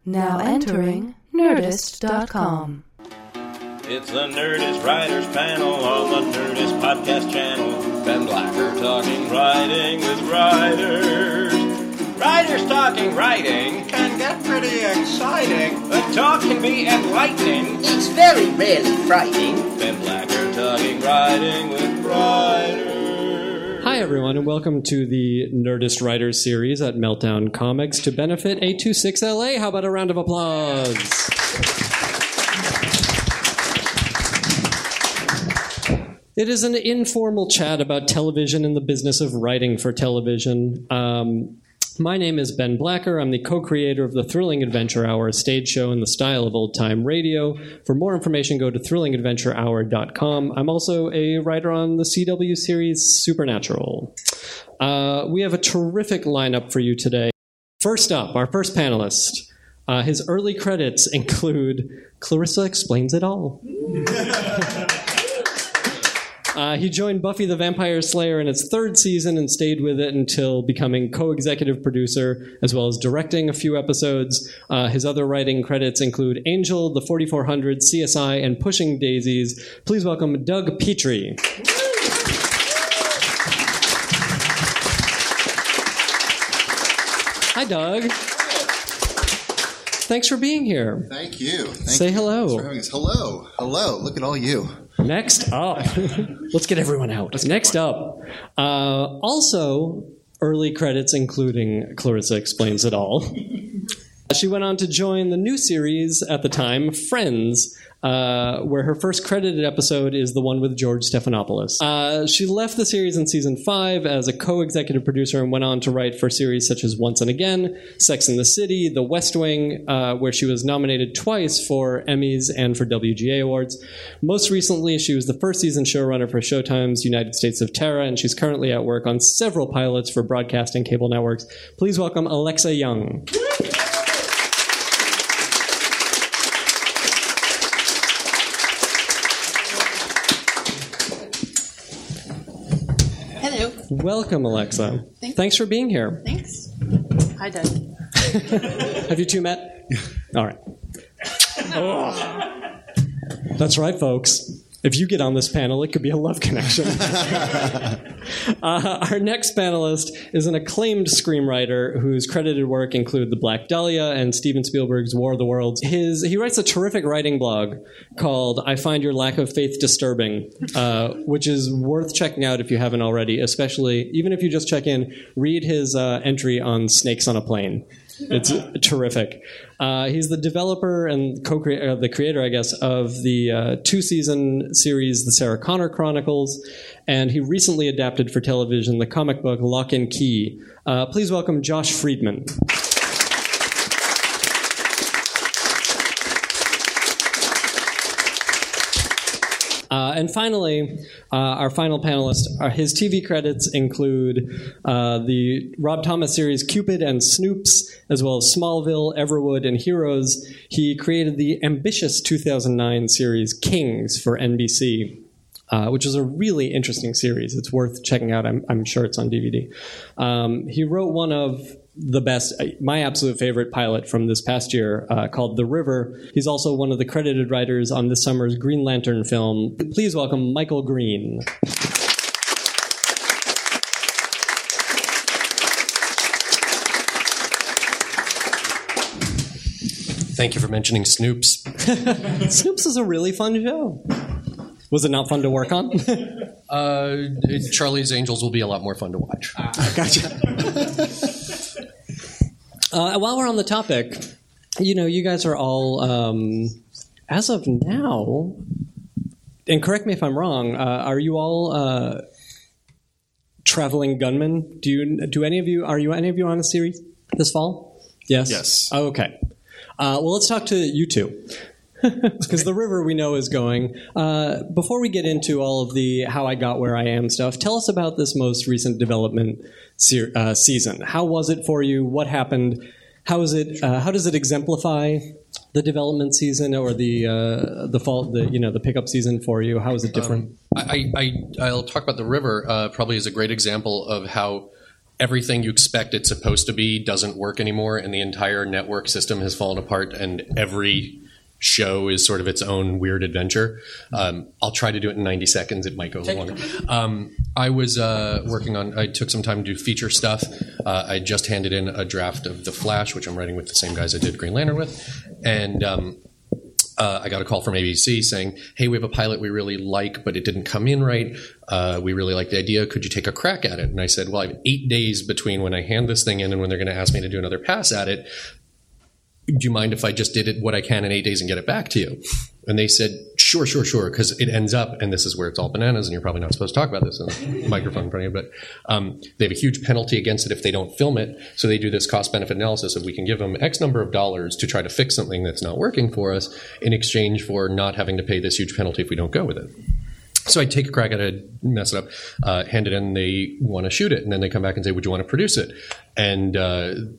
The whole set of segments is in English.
Now entering Nerdist.com. It's the Nerdist Writers Panel on the Nerdist Podcast Channel. Ben Blacker talking writing with writers. Writers talking writing can get pretty exciting. The talk can be enlightening. It's very rarely frightening. Ben Blacker talking writing with writers. Hi, everyone, and welcome to the Nerdist Writers series at Meltdown Comics to benefit 826LA. How about a round of applause? It is an informal chat about television and the business of writing for television. My name is Ben Blacker. I'm the co-creator of the Thrilling Adventure Hour, a stage show in the style of old-time radio. For more information, go to thrillingadventurehour.com. I'm also a writer on the CW series Supernatural. We have a terrific lineup for you today. First up, our first panelist. His early credits include Clarissa Explains It All. He joined Buffy the Vampire Slayer in its third season and stayed with it until becoming co-executive producer, as well as directing a few episodes. His other writing credits include Angel, The 4400, CSI, and Pushing Daisies. Please welcome Doug Petrie. Hi, Doug. Thanks for being here. Thank you. Say hello. Thanks for having us. Hello. Hello. Look at all you. Next up, let's get everyone out. Next up, also early credits including Clarissa Explains It All. She went on to join the new series at the time, Friends, where her first credited episode is the one with George Stephanopoulos. She left the series in season 5 as a co-executive producer and went on to write for series such as Once and Again, Sex and the City, The West Wing, where she was nominated twice for Emmys and for WGA Awards. Most recently, she was the first season showrunner for Showtime's United States of Tara, and she's currently at work on several pilots for broadcasting cable networks. Please welcome Alexa Young. Welcome, Alexa. Thanks for being here. Thanks. Hi, Doug. Have you two met? All right. Oh. That's right, folks. If you get on this panel, it could be a love connection. Our next panelist is an acclaimed screenwriter whose credited work include The Black Dahlia and Steven Spielberg's War of the Worlds. He writes a terrific writing blog called I Find Your Lack of Faith Disturbing, which is worth checking out if you haven't already, especially, even if you just check in, read his entry on Snakes on a Plane. It's terrific. He's the developer and the creator, I guess, of the two-season series, The Sarah Connor Chronicles, and he recently adapted for television the comic book Lock and Key. Please welcome Josh Friedman. And finally, our final panelist, his TV credits include the Rob Thomas series Cupid and Snoops, as well as Smallville, Everwood, and Heroes. He created the ambitious 2009 series Kings for NBC, which is a really interesting series. It's worth checking out. I'm sure it's on DVD. He wrote one of the best, my absolute favorite pilot from this past year, called The River. He's also one of the credited writers on this summer's Green Lantern film. Please welcome Michael Green. Thank you for mentioning Snoops. Snoops is a really fun show. Was it not fun to work on? Charlie's Angels will be a lot more fun to watch. Gotcha. While we're on the topic, you guys are all, as of now, and correct me if I'm wrong, are you all traveling gunmen? Are any of you on a series this fall? Yes? Yes. Oh, okay. Well, let's talk to you two. Because The River we know is going. Before we get into all of the how I got where I am stuff, tell us about this most recent development season. How was it for you? What happened? How does it exemplify the development season or the fall, the pickup season for you? How is it different? I'll talk about The River. Probably is a great example of how everything you expect it's supposed to be doesn't work anymore, and the entire network system has fallen apart, and every show is sort of its own weird adventure. I'll try to do it in 90 seconds. It might go longer. I was I took some time to do feature stuff. I just handed in a draft of The Flash, which I'm writing with the same guys I did Green Lantern with. And I got a call from ABC saying, hey, we have a pilot we really like, but it didn't come in right. We really like the idea. Could you take a crack at it? And I said, well, I have 8 days between when I hand this thing in and when they're going to ask me to do another pass at it. Do you mind if I just did it what I can in 8 days and get it back to you? And they said, sure, because it ends up, and this is where it's all bananas, and you're probably not supposed to talk about this in the microphone in front of you, but they have a huge penalty against it if they don't film it. So they do this cost-benefit analysis of we can give them X number of dollars to try to fix something that's not working for us in exchange for not having to pay this huge penalty if we don't go with it. So I take a crack at it, mess it up, hand it in, they want to shoot it, and then they come back and say, would you want to produce it? And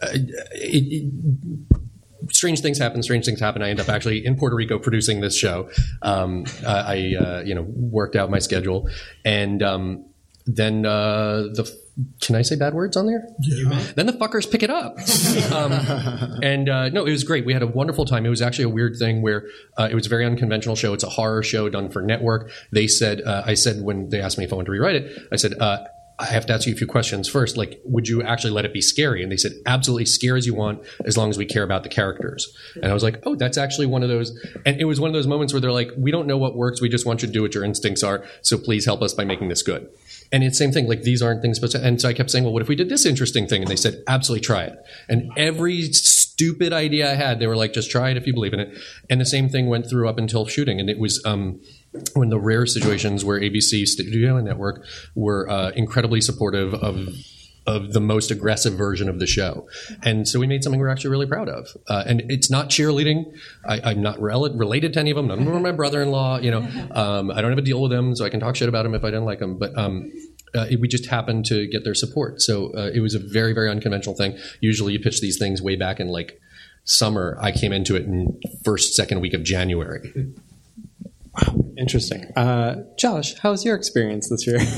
strange things happen. I end up actually in Puerto Rico producing this show. I worked out my schedule, and then can I say bad words on there? Yeah. Then the fuckers pick it up. No, it was great. We had a wonderful time. It was actually a weird thing where it was a very unconventional show. It's a horror show done for network. They said, I said when they asked me if I wanted to rewrite it, I said, I have to ask you a few questions first. Like, would you actually let it be scary? And they said, absolutely, scare as you want, as long as we care about the characters. And I was like, oh, that's actually one of those. And it was one of those moments where they're like, we don't know what works. We just want you to do what your instincts are. So please help us by making this good. And it's the same thing. Like, these aren't things supposed to. And so I kept saying, well, what if we did this interesting thing? And they said, absolutely, try it. And every stupid idea I had, they were like, just try it if you believe in it. And the same thing went through up until shooting. And it was one of the rare situations where ABC Studio and Network were incredibly supportive of the most aggressive version of the show. And so we made something we're actually really proud of. And it's not cheerleading. I'm not related to any of them. None of them are my brother-in-law. I don't have a deal with them, so I can talk shit about them if I didn't like them. But we just happened to get their support. So it was a very, very unconventional thing. Usually you pitch these things way back in like summer. I came into it in second week of January. Wow, interesting. Josh, how was your experience this year?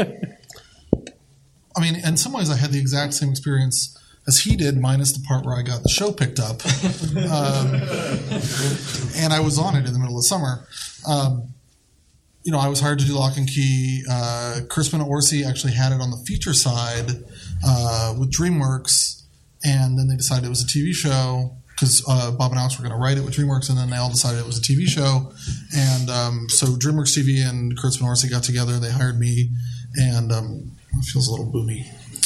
I mean, in some ways I had the exact same experience as he did, minus the part where I got the show picked up. And I was on it in the middle of summer. I was hired to do Lock and Key. Crispin Orsi actually had it on the feature side with DreamWorks, and then they decided it was a TV show because Bob and Alex were going to write it with DreamWorks, and then they all decided it was a TV show. And so DreamWorks TV and Crispin Orsi got together. They hired me, and it feels a little boomy.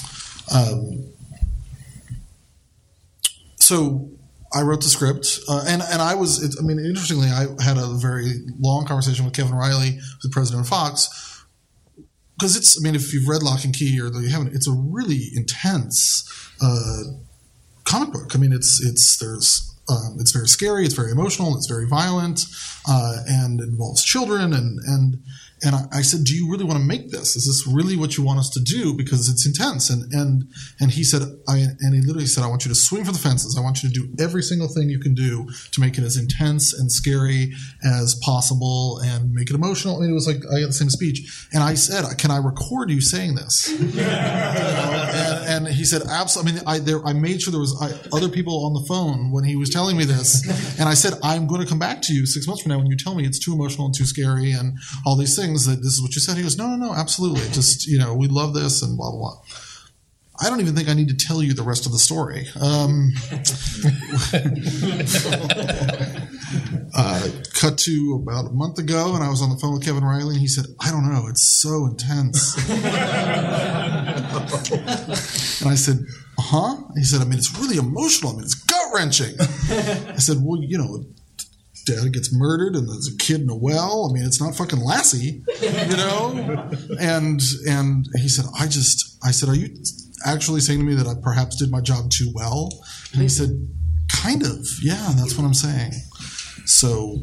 So I wrote the script, and I was. Interestingly, I had a very long conversation with Kevin Riley, the president of Fox, because it's. If you've read Lock and Key or you haven't, it's a really intense comic book. It's very scary. It's very emotional. It's very violent, and involves children. And I said, do you really want to make this? Is this really what you want us to do? Because it's intense. And he said, he literally said, I want you to swing for the fences. I want you to do every single thing you can do to make it as intense and scary as possible and make it emotional. It was like I had the same speech. And I said, can I record you saying this? And he said, absolutely. I made sure there was other people on the phone when he was telling me this. And I said, I'm going to come back to you 6 months from now when you tell me it's too emotional and too scary and all these things. That this is what you said. He goes, no, absolutely. Just, we love this and blah, blah, blah. I don't even think I need to tell you the rest of the story. Cut to about a month ago, and I was on the phone with Kevin Riley, and he said, I don't know, it's so intense. And I said, He said, it's really emotional. It's gut-wrenching. I said, well, Dad gets murdered and there's a kid in a well. It's not fucking Lassie, And he said, I said, are you actually saying to me that I perhaps did my job too well? And he said, kind of. Yeah, that's what I'm saying. So,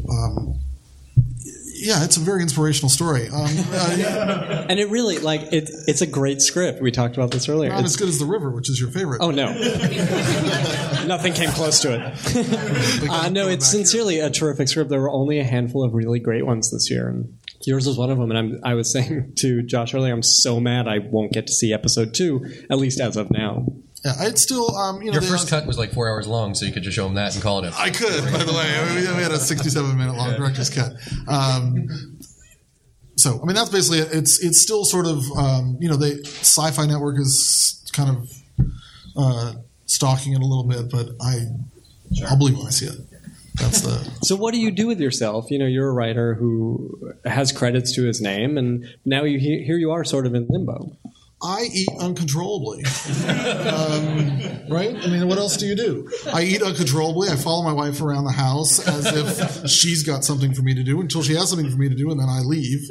it's a very inspirational story. And it really, it's a great script. We talked about this earlier. Not as good as The River, which is your favorite. Oh, no. Nothing came close to it. No, it's sincerely a terrific script. There were only a handful of really great ones this year. And Yours was one of them, and I was saying to Josh earlier, I'm so mad I won't get to see episode 2, at least as of now. Yeah, I'd still, Your first cut was like 4 hours long, so you could just show them that and call it a... I could, by the way. We had a 67-minute long director's cut. So, I mean, that's basically it. It's still sort of, the Sci-Fi Network is kind of stalking it a little bit, but I'll believe when I see it. That's the. So what do you do with yourself? You're a writer who has credits to his name, and now here you are sort of in limbo. I eat uncontrollably. Right? I mean, what else do you do? I eat uncontrollably. I follow my wife around the house as if she's got something for me to do until she has something for me to do, and then I leave.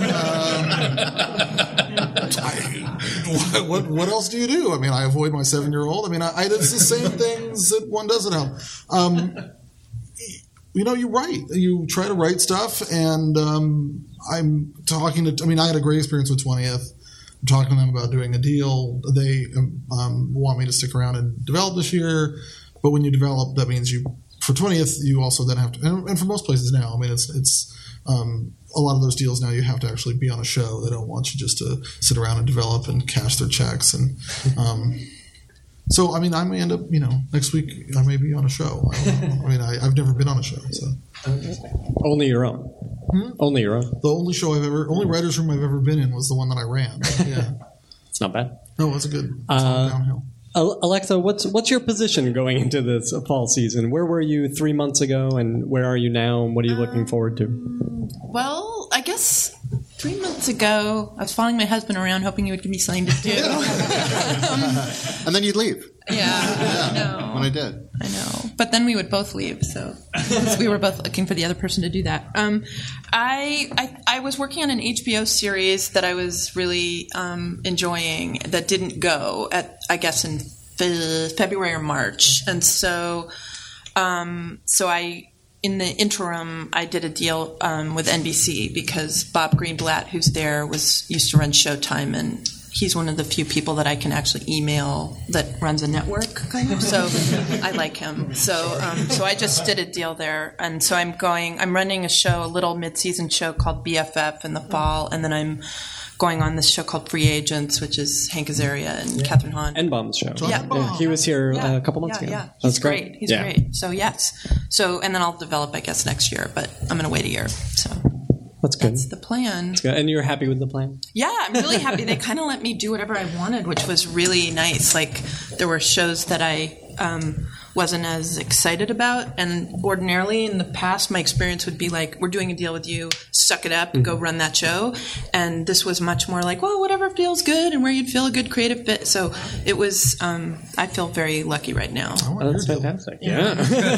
What else do you do? I mean, I avoid my 7-year-old. I mean, it's the same things that one does at home. You write. You try to write stuff, and I'm talking to. I mean, I had a great experience with 20th. I'm talking to them about doing a deal. They want me to stick around and develop this year. But when you develop, that means for 20th, you also then have to, and for most places now, I mean, it's a lot of those deals now you have to actually be on a show. They don't want you just to sit around and develop and cash their checks. And so, I mean, I may end up, next week I may be on a show. I don't know. I mean, I've never been on a show. So Only your own. Only your own. The only writer's room I've ever been in was the one that I ran. Yeah, it's not bad. No, it's good. It's downhill. Alexa, what's your position going into this fall season? Where were you 3 months ago, and where are you now, and what are you looking forward to? Well, I guess 3 months ago, I was following my husband around, hoping he would give me something to do. And then you'd leave. Yeah, I know. When I did. I know. But then we would both leave, so we were both looking for the other person to do that. I was working on an HBO series that I was really enjoying that didn't go I guess in February or March, and so I. In the interim, I did a deal with NBC because Bob Greenblatt, who's there, used to run Showtime, and he's one of the few people that I can actually email that runs a network, kind of. So I like him. So I just did a deal there, and so I'm running a little mid-season show called BFF in the fall, and then I'm going on this show called Free Agents, which is Hank Azaria and Catherine Hahn. And Bomb's show. Yeah. He was here a couple months ago. Yeah. That's great. He's great. So, yes. And then I'll develop, I guess, next year, but I'm going to wait a year. So that's good. That's the plan. That's good. And you're happy with the plan? Yeah, I'm really happy. They kind of let me do whatever I wanted, which was really nice. Like, there were shows that I wasn't as excited about, and ordinarily in the past my experience would be like, we're doing a deal with you, suck it up, go run that show. And this was much more like, well, whatever feels good and where you'd feel a good creative fit. So it was I feel very lucky right now. That's fantastic. Yeah.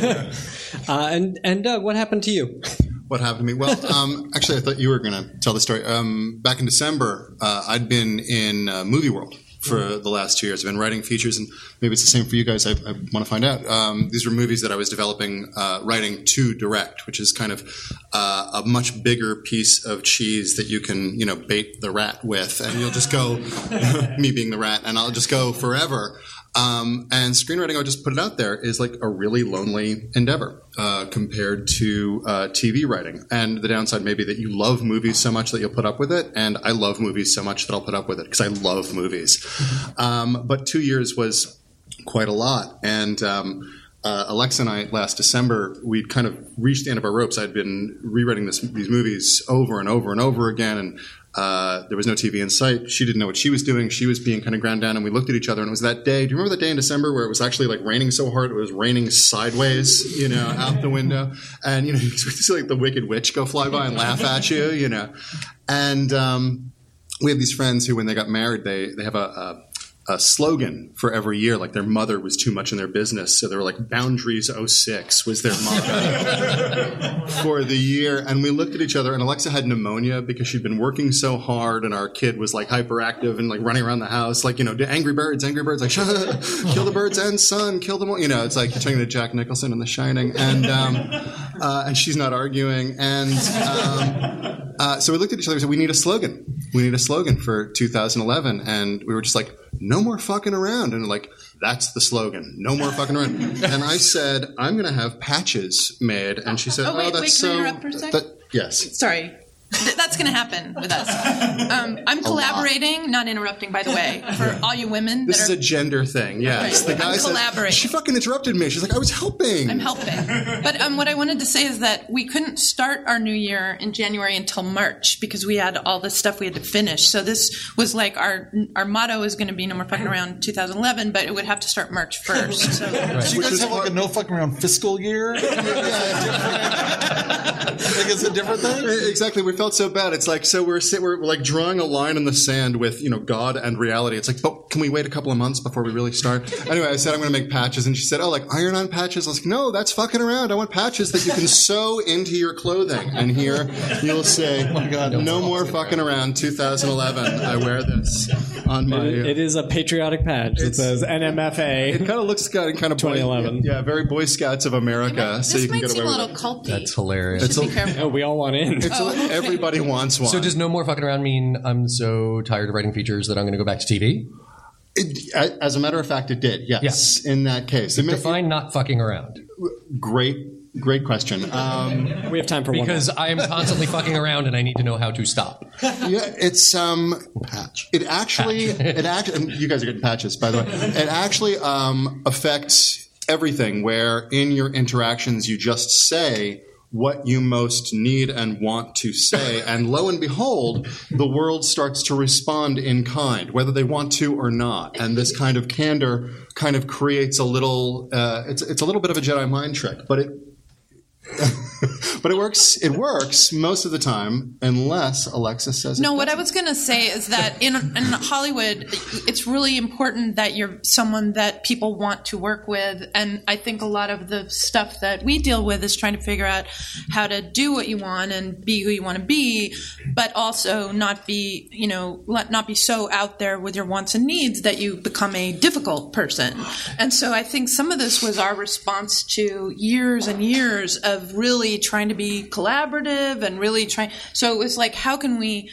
And Doug, what happened to you? What happened to me? Well, actually, I thought you were going to tell the story. Back in December, I'd been in Movie World for the last 2 years. I've been writing features, and maybe it's the same for you guys. I want to find out. These were movies that I was developing, writing to direct, which is kind of a much bigger piece of cheese that you can, bait the rat with, and you'll just go, me being the rat, and I'll just go forever. And screenwriting, I'll just put it out there, is like a really lonely endeavor compared to TV writing. And the downside may be that you love movies so much that you'll put up with it, and I love movies so much that I'll put up with it because I love movies. But 2 years was quite a lot. And Alexa and I, last December, we'd kind of reached the end of our ropes. I'd been rewriting these movies over and over and over again, and there was no TV in sight. She didn't know what she was doing. She was being kind of ground down, and we looked at each other, and it was that day. Do you remember that day in December where it was actually like raining so hard it was raining sideways, out the window? And, you expect to see like the Wicked Witch go fly by and laugh at you, And we have these friends who, when they got married, they have a slogan for every year, like their mother was too much in their business, so they were like Boundaries 06 was their motto for the year. And we looked at each other, and Alexa had pneumonia because she'd been working so hard, and our kid was like hyperactive and like running around the house, like Angry Birds, like shut up, kill the birds and son, kill them all. It's like you're talking to Jack Nicholson in The Shining, and she's not arguing, and so we looked at each other and said, we need a slogan. We need a slogan for 2011, and we were just like, no more fucking around. And like, that's the slogan. No more fucking around. And I said, I'm going to have patches made. And she said, wait, that's can I so... interrupt for a second? Yes. Sorry. That's going to happen with us. I'm collaborating, not interrupting, by the way, for all you women. This is a gender thing, yes. Right. The guy I'm collaborating. said, she fucking interrupted me. She's like, I was helping. I'm helping. But what I wanted to say is that we couldn't start our new year in January until March because we had all this stuff we had to finish. So this was like our motto is going to be no more fucking around 2011, but it would have to start March 1st. So, So you guys have like a no fucking around fiscal year? Like it's a different thing? Exactly. We felt so bad. It's like, so we're like drawing a line in the sand with, God and reality. It's like, but can we wait a couple of months before we really start? Anyway, I said, I'm going to make patches. And she said, oh, like iron-on patches? I was like, no, that's fucking around. I want patches that you can sew into your clothing. And here you'll say, oh my God, no more fucking around 2011. I wear this on my... It is a patriotic patch. It says NMFA. It kind of looks kind of 2011. Yeah, very Boy Scouts of America. this So you can might get seem away a with little it. culty. That's hilarious. Should be careful. Oh, we all want in. Everybody wants one. So does no more fucking around mean I'm so tired of writing features that I'm going to go back to TV? As a matter of fact, it did. Yes, in that case. Define not fucking around. Great question. We have time for one. Because I am constantly fucking around and I need to know how to stop. Yeah, it's patch. It actually, and you guys are getting patches, by the way. It actually affects everything. Where in your interactions you just say what you most need and want to say, and lo and behold, the world starts to respond in kind, whether they want to or not. And this kind of candor kind of creates a little. It's a little bit of a Jedi mind trick, but it. But it works. It works most of the time, unless Alexis says. No, what I was going to say is that in Hollywood, it's really important that you're someone that people want to work with, and I think a lot of the stuff that we deal with is trying to figure out how to do what you want and be who you want to be, but also not be, not be so out there with your wants and needs that you become a difficult person. And so I think some of this was our response to years and years of really trying to be collaborative and really trying. So it was like, how can we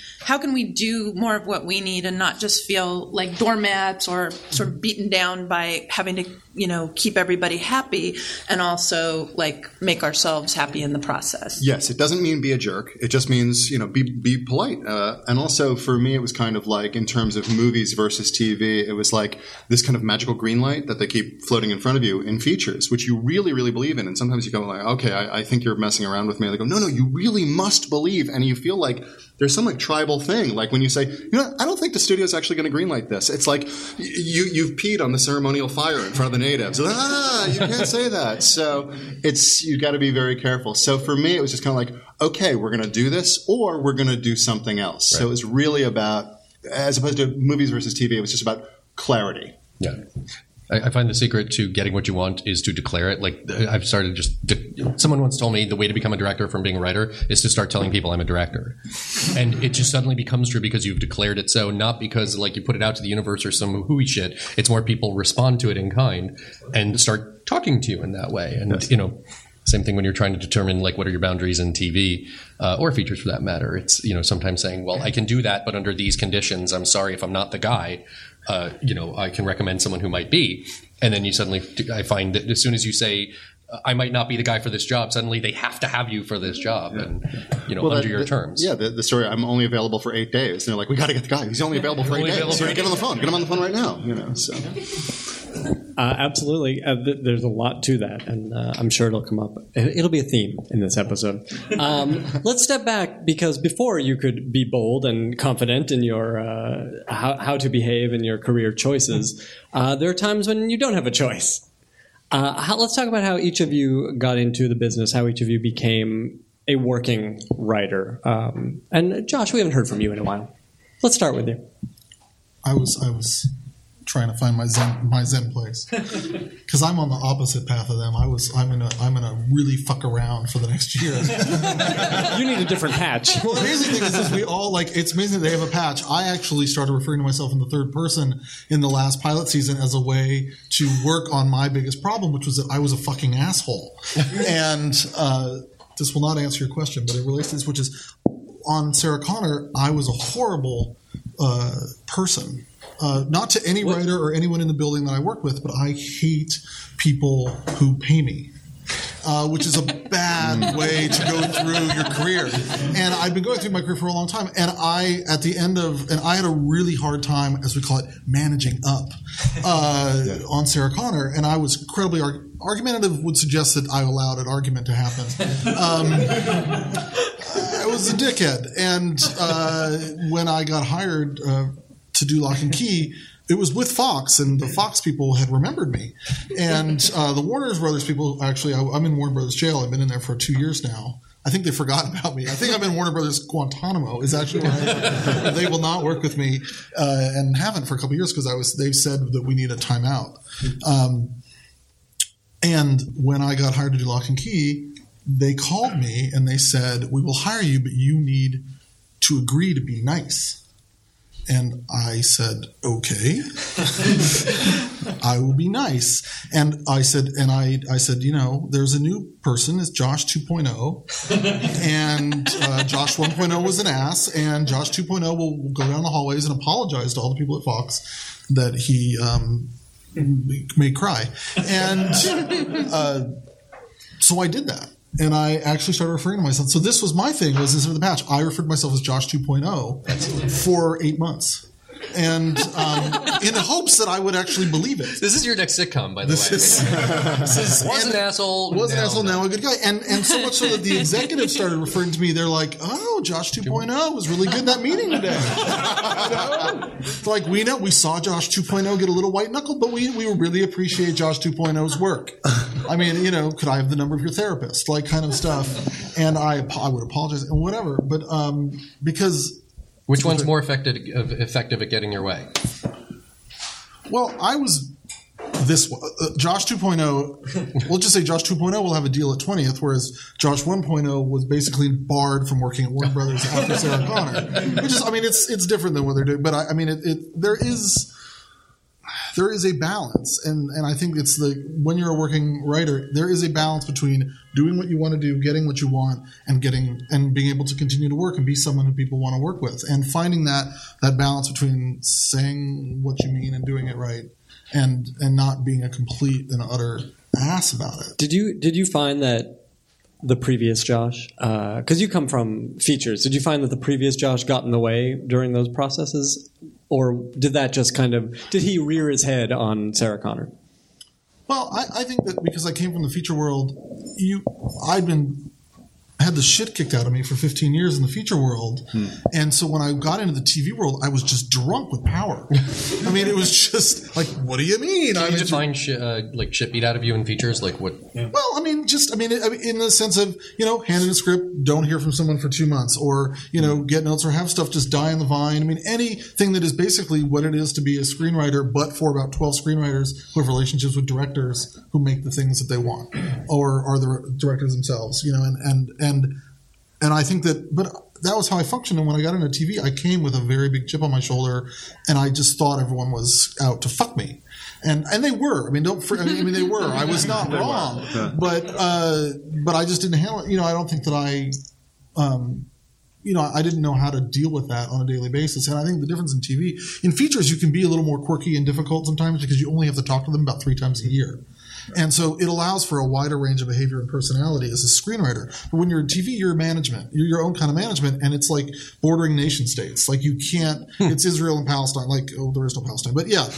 do more of what we need and not just feel like doormats or sort of beaten down by having to, keep everybody happy and also like make ourselves happy in the process. Yes, it doesn't mean be a jerk. It just means, be polite. And also for me, it was kind of like in terms of movies versus TV, it was like this kind of magical green light that they keep floating in front of you in features, which you really, really believe in. And sometimes you go like, okay, I think you're messing around with me. And they go, no, you really must believe. And you feel like there's some like tribal thing. Like when you say, I don't think the studio's actually going to greenlight this. It's like you've peed on the ceremonial fire in front of the natives. You can't say that. So you got to be very careful. So for me, it was just kind of like, okay, we're going to do this or we're going to do something else. Right. So it was really about, as opposed to movies versus TV, it was just about clarity. Yeah. I find the secret to getting what you want is to declare it. Like I've started someone once told me the way to become a director from being a writer is to start telling people I'm a director. And it just suddenly becomes true because you've declared it so, not because like you put it out to the universe or some hooey shit. It's more people respond to it in kind and start talking to you in that way. And, same thing when you're trying to determine like what are your boundaries in TV or features for that matter. It's, sometimes saying, well, I can do that, but under these conditions, I'm sorry if I'm not the guy. I can recommend someone who might be. And then I find that as soon as you say, I might not be the guy for this job, suddenly they have to have you for this job and, under your terms. Yeah, the story, I'm only available for 8 days. And they're like, we got to get the guy. He's only available for 8 days. Get on the phone. Get him on the phone right now. So. Absolutely. There's a lot to that, and I'm sure it'll come up. It'll be a theme in this episode. Let's step back, because before you could be bold and confident in your how to behave in your career choices, there are times when you don't have a choice. Let's talk about how each of you got into the business, how each of you became a working writer. And Josh, we haven't heard from you in a while. Let's start with you. I was trying to find my Zen place because I'm on the opposite path of them. I'm gonna really fuck around for the next year. You need a different patch. Well, the amazing thing is we all it's amazing they have a patch. I actually started referring to myself in the third person in the last pilot season as a way to work on my biggest problem, which was that I was a fucking asshole. And this will not answer your question, but it relates to this, which is on Sarah Connor, I was a horrible person. Not to any writer or anyone in the building that I work with, but I hate people who pay me. which is a bad way to go through your career. And I've been going through my career for a long time. And I had a really hard time, as we call it, managing up on Sarah Connor. And I was incredibly argumentative, would suggest that I allowed an argument to happen. I was a dickhead. And when I got hired to do Lock and Key, it was with Fox, and the Fox people had remembered me. And the Warner Brothers people, actually, I'm in Warner Brothers jail. I've been in there for 2 years now. I think they forgot about me. I think I'm in Warner Brothers Guantanamo is actually where I am. They will not work with me and haven't for a couple of years because they've said that we need a timeout. And when I got hired to do Lock and Key, they called me and they said, we will hire you, but you need to agree to be nice. And I said, okay, I will be nice. And I said, there's a new person, it's Josh 2.0. And Josh 1.0 was an ass. And Josh 2.0 will go down the hallways and apologize to all the people at Fox that he may cry. And so I did that. And I actually started referring to myself. So this was my thing, was in the patch. I referred to myself as Josh 2.0 for 8 months. And in hopes that I would actually believe it. This is your next sitcom, by the way. Was an asshole. Was an asshole, now a good guy. And so much so that the executives started referring to me. They're like, oh, Josh 2.0 was really good in that meeting today. It's like, we saw Josh 2.0 get a little white-knuckled, but we really appreciate Josh 2.0's work. I mean, could I have the number of your therapist? Like, kind of stuff. And I would apologize and whatever. But because... Which one's more effective at getting your way? Well, I was this one. Josh 2.0, we'll just say Josh 2.0 will have a deal at 20th, whereas Josh 1.0 was basically barred from working at Warner Brothers after Sarah Connor. Which is, it's different than what they're doing. But there is a balance. And I think it's when you're a working writer, there is a balance between doing what you want to do, getting what you want, and being able to continue to work and be someone who people want to work with. And finding that balance between saying what you mean and doing it right and not being a complete and utter ass about it. Did you find that the previous Josh, because you come from features, did you find that the previous Josh got in the way during those processes? Or did that just did he rear his head on Sarah Connor? Well, I think that because I came from the feature world, had the shit kicked out of me for 15 years in the feature world. And so when I got into the TV world, I was just drunk with power. I mean, it was just like, what do you mean? Did you define shit beat out of you in features? Like what? Yeah. Well, in the sense of, hand in a script, don't hear from someone for 2 months, or, get notes or have stuff just die on the vine. I mean, anything that is basically what it is to be a screenwriter, but for about 12 screenwriters who have relationships with directors who make the things that they want, or are the directors themselves, and I think that was how I functioned. And when I got into TV, I came with a very big chip on my shoulder, and I just thought everyone was out to fuck me. And they were. I mean, they were. I was not wrong. Yeah. But I just didn't handle it. I don't think that I didn't know how to deal with that on a daily basis. And I think the difference in TV, in features, you can be a little more quirky and difficult sometimes because you only have to talk to them about 3 times a year. And so it allows for a wider range of behavior and personality as a screenwriter. But when you're in TV, you're management. You're your own kind of management, and it's like bordering nation states. Like you can't – it's Israel and Palestine. There is no Palestine. But yeah,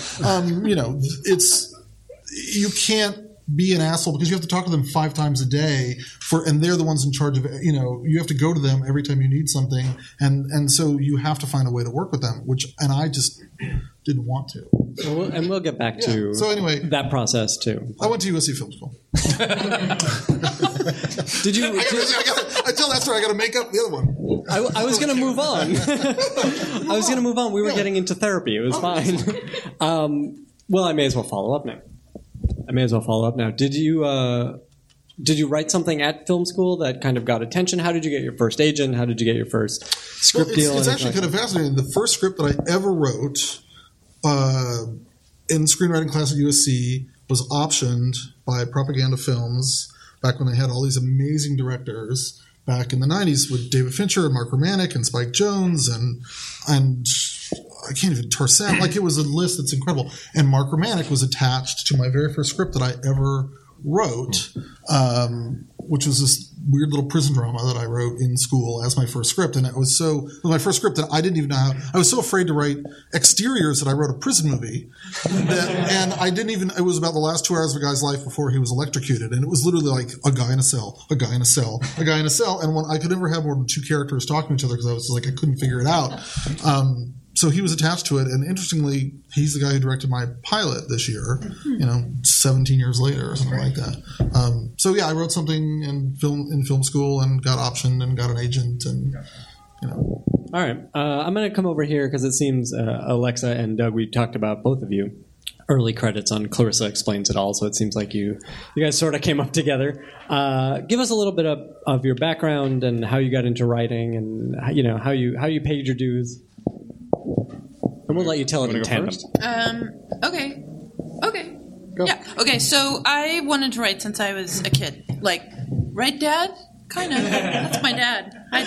you can't be an asshole because you have to talk to them 5 times a day and they're the ones in charge of you have to go to them every time you need something, and so you have to find a way to work with them, and I just didn't want to. So we'll get back to that process too. I went to USC Film School. Did you? I tell that story. I got to make up the other one. I was going to move on. We were getting into therapy. It was fine. Well, I may as well follow up now. Did you write something at film school that kind of got attention? How did you get your first agent? How did you get your first script deal? It's actually kind of fascinating. The first script that I ever wrote in screenwriting class at USC was optioned by Propaganda Films back when they had all these amazing directors back in the 90s with David Fincher and Mark Romanek and Spike Jonze and I can't even Tarsem. It was a list that's incredible. And Mark Romanek was attached to my very first script that I ever wrote, which was this weird little prison drama that I wrote in school as my first script. And it was my first script that I didn't even know how. I was so afraid to write exteriors that I wrote a prison movie. And I didn't even, it was about the last 2 hours of a guy's life before he was electrocuted. And it was literally like a guy in a cell, a guy in a cell, a guy in a cell. And when I could never have more than 2 characters talking to each other because I was like, I couldn't figure it out. So he was attached to it, and interestingly, he's the guy who directed my pilot this year. 17 years later or something like that. So yeah, I wrote something in film school and got optioned and got an agent, and All right, I'm going to come over here because it seems Alexa and Doug, we talked about both of you early credits on Clarissa Explains It All, so it seems like you guys sort of came up together. Give us a little bit of your background and how you got into writing, and how you paid your dues. And we'll let you tell it in tandem. Okay. Go. Yeah. Okay. So I wanted to write since I was a kid. Like, right, Dad? Kind of. That's my dad. Hi,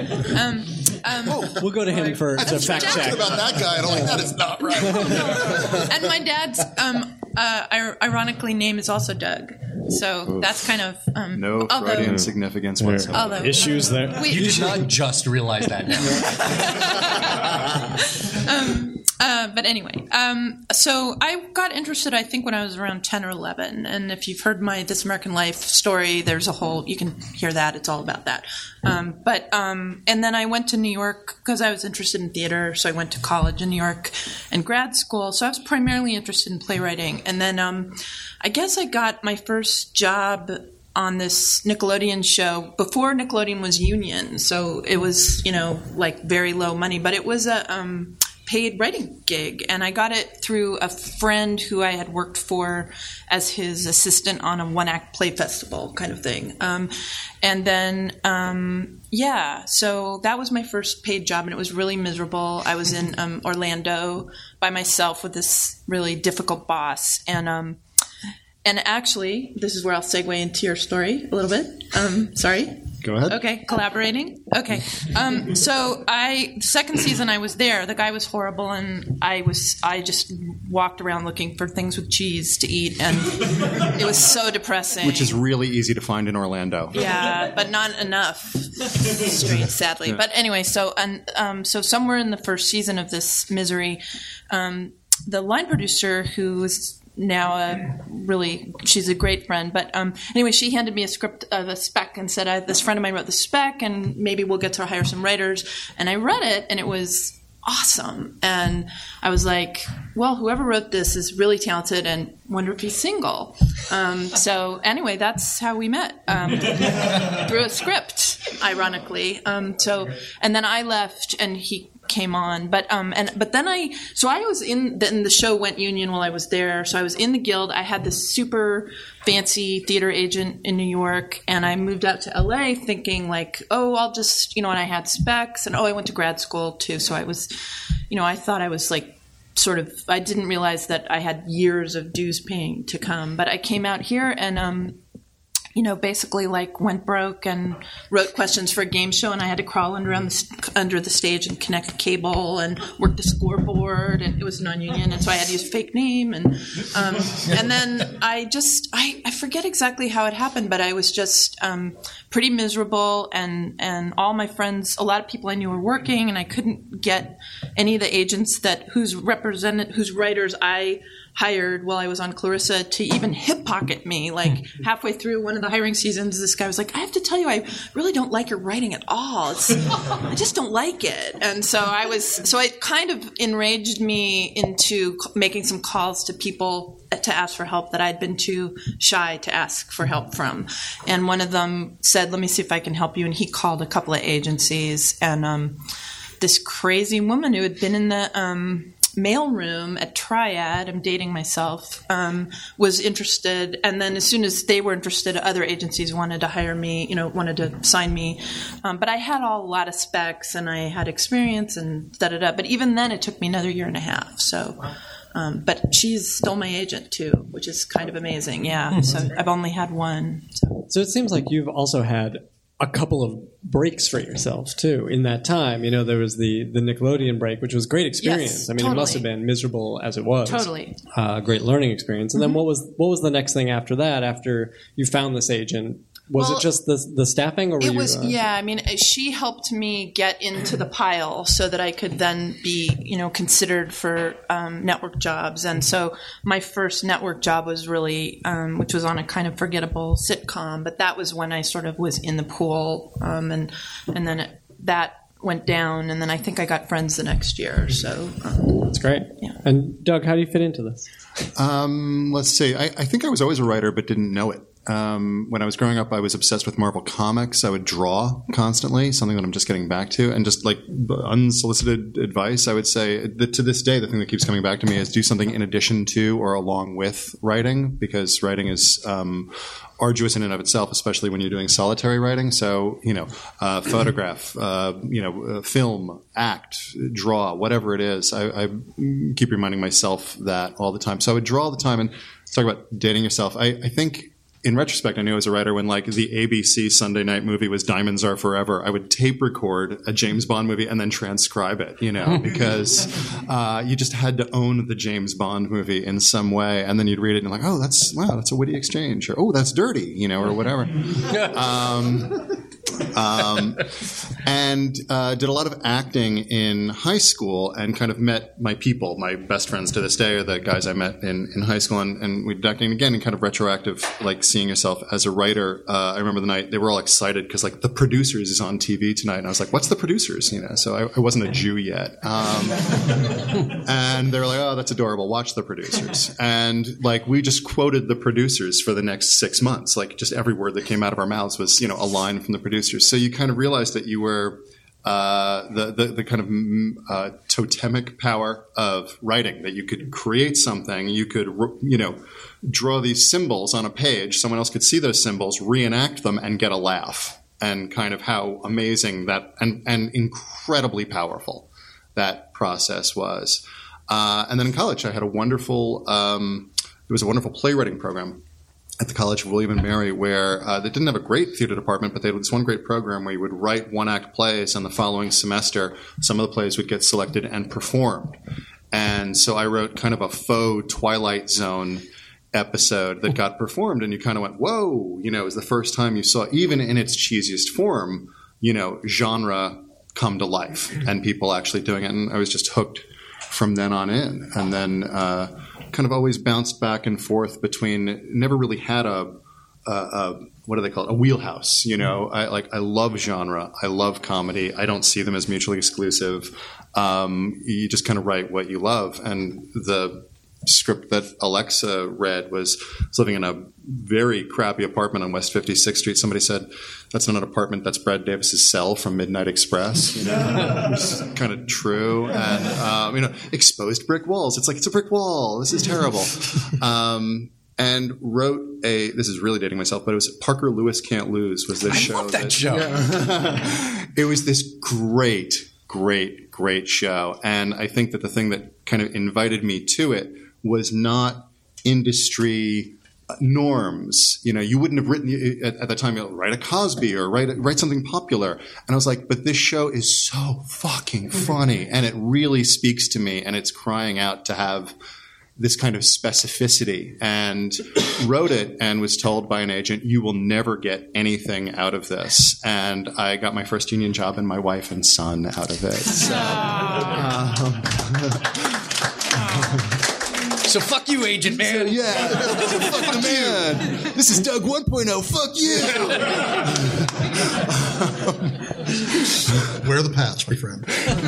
Dad. We'll go to him for the fact check. About that guy, I don't like that. It's not right. And my dad's ironically name is also Doug. So that's kind of No Freudian significance whatsoever. Issues there. You did not just realize that now. But anyway, so I got interested, I think, when I was around 10 or 11. And if you've heard my This American Life story, there's a whole, you can hear that. It's all about that. And then I went to New York because I was interested in theater. So I went to college in New York and grad school. So I was primarily interested in playwriting. And then I guess I got my first job on this Nickelodeon show before Nickelodeon was union. So it was, like very low money, but it was a paid writing gig, and I got it through a friend who I had worked for as his assistant on a one-act play festival kind of thing. And then, so that was my first paid job, and it was really miserable. I was in Orlando by myself with this really difficult boss, and actually, this is where I'll segue into your story a little bit. Sorry. Go ahead. Okay, collaborating. Okay. So second season I was there. The guy was horrible, and I just walked around looking for things with cheese to eat, and it was so depressing. Which is really easy to find in Orlando. Yeah, but not enough streets, sadly. Yeah. But anyway, so somewhere in the first season of this misery, the line producer, who was now she's a great friend, but anyway, she handed me a script of a spec and said, this friend of mine wrote the spec and maybe we'll get to hire some writers. And I read it and it was awesome, and I was like, well, whoever wrote this is really talented, and wonder if he's single. So anyway, that's how we met, through a script, ironically. And then I left and he came on, but then I was in the show went union while I was there, so I was in the guild. I had this super fancy theater agent in New York, and I moved out to LA thinking like, I'll just, and I had specs, and I went to grad school too, so I was, I thought I was like I didn't realize that I had years of dues paying to come, but I came out here and basically like went broke and wrote questions for a game show, and I had to crawl under the stage and connect a cable and work the scoreboard, and it was non-union, and so I had to use a fake name, and then I forget exactly how it happened, but I was just pretty miserable, and all my friends, a lot of people I knew were working, and I couldn't get any of the agents whose writers I hired while I was on Clarissa to even hip pocket me. Like halfway through one of the hiring seasons, this guy was like, I have to tell you, I really don't like your writing at all. I just don't like it. And so it kind of enraged me into making some calls to people to ask for help that I'd been too shy to ask for help from. And one of them said, let me see if I can help you. And he called a couple of agencies, and this crazy woman who had been in the mailroom at Triad, I'm dating myself, was interested, and then as soon as they were interested, other agencies wanted to hire me, wanted to sign me, but I had a lot of specs and I had experience and da-da-da, but even then it took me another year and a half, so but she's still my agent too, which is kind of amazing. So I've only had one. So it seems like you've also had a couple of breaks for yourself too in that time. You know, there was the Nickelodeon break, which was a great experience. Yes, I mean, it must have been miserable as it was. Totally. Great learning experience. And then what was the next thing after that? After you found this agent, was it just the staffing, or were it you? Was yeah. I mean, she helped me get into the pile so that I could then be, considered for network jobs. And so my first network job was really, which was on a kind of forgettable sitcom, but that was when I sort of was in the pool, and then that went down, and then I think I got Friends the next year. So that's great. Yeah. And Doug, how do you fit into this? Let's see. I think I was always a writer, but didn't know it. When I was growing up, I was obsessed with Marvel Comics. I would draw constantly, something that I'm just getting back to. And just like unsolicited advice, I would say that to this day, the thing that keeps coming back to me is do something in addition to or along with writing, because writing is arduous in and of itself, especially when you're doing solitary writing. So, photograph, film, act, draw, whatever it is. I keep reminding myself that all the time. So I would draw all the time. And let's talk about dating yourself. I think in retrospect, I knew as a writer when like the ABC Sunday night movie was Diamonds Are Forever, I would tape record a James Bond movie and then transcribe it, because you just had to own the James Bond movie in some way. And then you'd read it and you're like, oh, that's a witty exchange, or oh, that's dirty, or whatever. And did a lot of acting in high school and kind of met my people. My best friends to this day are the guys I met in high school, and we did acting again in kind of retroactive, like seeing yourself as a writer. I remember the night they were all excited because like The Producers is on TV tonight, and I was like, what's The Producers? So I wasn't a Jew yet. And they were like, oh, that's adorable. Watch The Producers. And like we just quoted The Producers for the next 6 months. Like just every word that came out of our mouths was, a line from The Producers. So you kind of realized that you were the kind of totemic power of writing, that you could create something, you could, draw these symbols on a page, someone else could see those symbols, reenact them, and get a laugh, and kind of how amazing that and incredibly powerful that process was. And then in college, I had a wonderful playwriting program at the College of William and Mary, where they didn't have a great theater department, but they had this one great program where you would write one-act plays, and the following semester, some of the plays would get selected and performed. And so I wrote kind of a faux Twilight Zone episode that got performed, and you kind of went, whoa, it was the first time you saw, even in its cheesiest form, genre come to life and people actually doing it. And I was just hooked from then on in. And then kind of always bounced back and forth between, never really had a what do they call it? A wheelhouse. I love genre. I love comedy. I don't see them as mutually exclusive. You just kind of write what you love. And the script that Alexa read was living in a very crappy apartment on West 56th Street. Somebody said, that's not an apartment, that's Brad Davis's cell from Midnight Express. It's kind of true. And, exposed brick walls. It's like, it's a brick wall. This is terrible. And wrote this is really dating myself, but it was Parker Lewis Can't Lose was this show. I love that show. Yeah. It was this great show. And I think that the thing that kind of invited me to it was not industry norms. You wouldn't have written at the time, write a Cosby or write something popular. And I was like, but this show is so fucking funny, and it really speaks to me, and it's crying out to have this kind of specificity. And wrote it and was told by an agent, you will never get anything out of this. And I got my first union job and my wife and son out of it. So fuck you, agent man. So, yeah. Fuck the man. This is Doug 1.0. Fuck you. Wear the patch, my friend.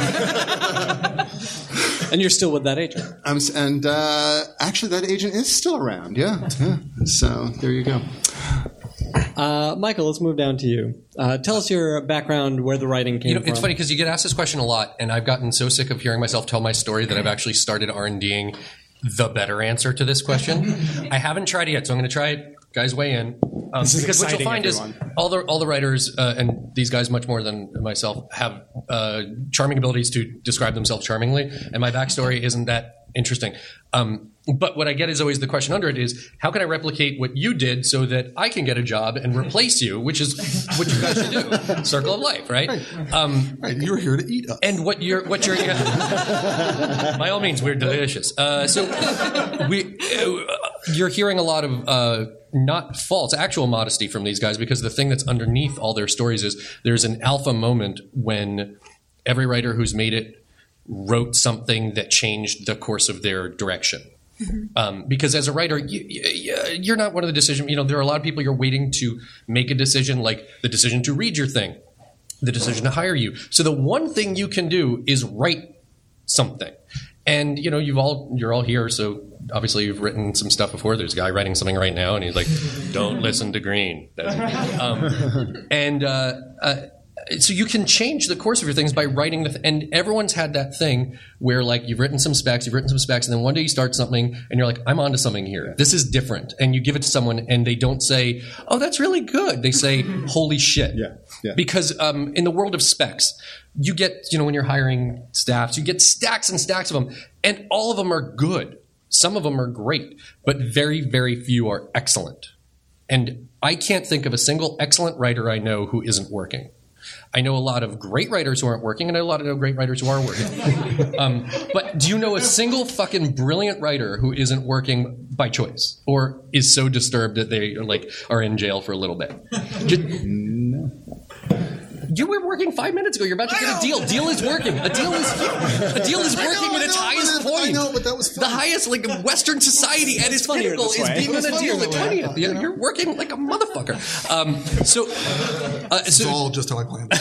And you're still with that agent. Actually, that agent is still around. Yeah. So there you go. Michael, let's move down to you. Tell us your background, where the writing came from. It's funny because you get asked this question a lot, and I've gotten so sick of hearing myself tell my story that I've actually started R&D'ing the better answer to this question. I haven't tried it yet, so I'm going to try it. Guys, weigh in. Because what you'll find everyone. Is all the writers, and these guys much more than myself, have charming abilities to describe themselves charmingly, and my backstory isn't that interesting. But what I get is always the question under it is, how can I replicate what you did so that I can get a job and replace you, which is what you guys should do. Circle of life, right? Right. You're here to eat us. And what you're by all means, we're delicious. You're hearing a lot of not false, actual modesty from these guys, because the thing that's underneath all their stories is there's an alpha moment when every writer who's made it wrote something that changed the course of their direction. Because as a writer, you're not one of the decision. There are a lot of people you're waiting to make a decision, like the decision to read your thing, the decision to hire you. So the one thing you can do is write something. And you're all here, so obviously you've written some stuff before. There's a guy writing something right now, and he's like, "Don't listen to Green." So you can change the course of your things by writing and everyone's had that thing where like you've written some specs, and then one day you start something and you're like, I'm onto something here. This is different. And you give it to someone and they don't say, oh, that's really good. They say, holy shit. Yeah. Because in the world of specs, you get, when you're hiring staffs, you get stacks and stacks of them, and all of them are good. Some of them are great, but very, very few are excellent. And I can't think of a single excellent writer I know who isn't working. I know a lot of great writers who aren't working, and I know a lot of great writers who are working. But do you know a single fucking brilliant writer who isn't working by choice or is so disturbed that they are in jail for a little bit? No. You were working 5 minutes ago. You're about to get a deal. Deal is working. A deal is working at its highest point. I know, but that was funny. The highest, Western society at its pinnacle is being on a deal at 20th. You're working like a motherfucker. It's all just how I planned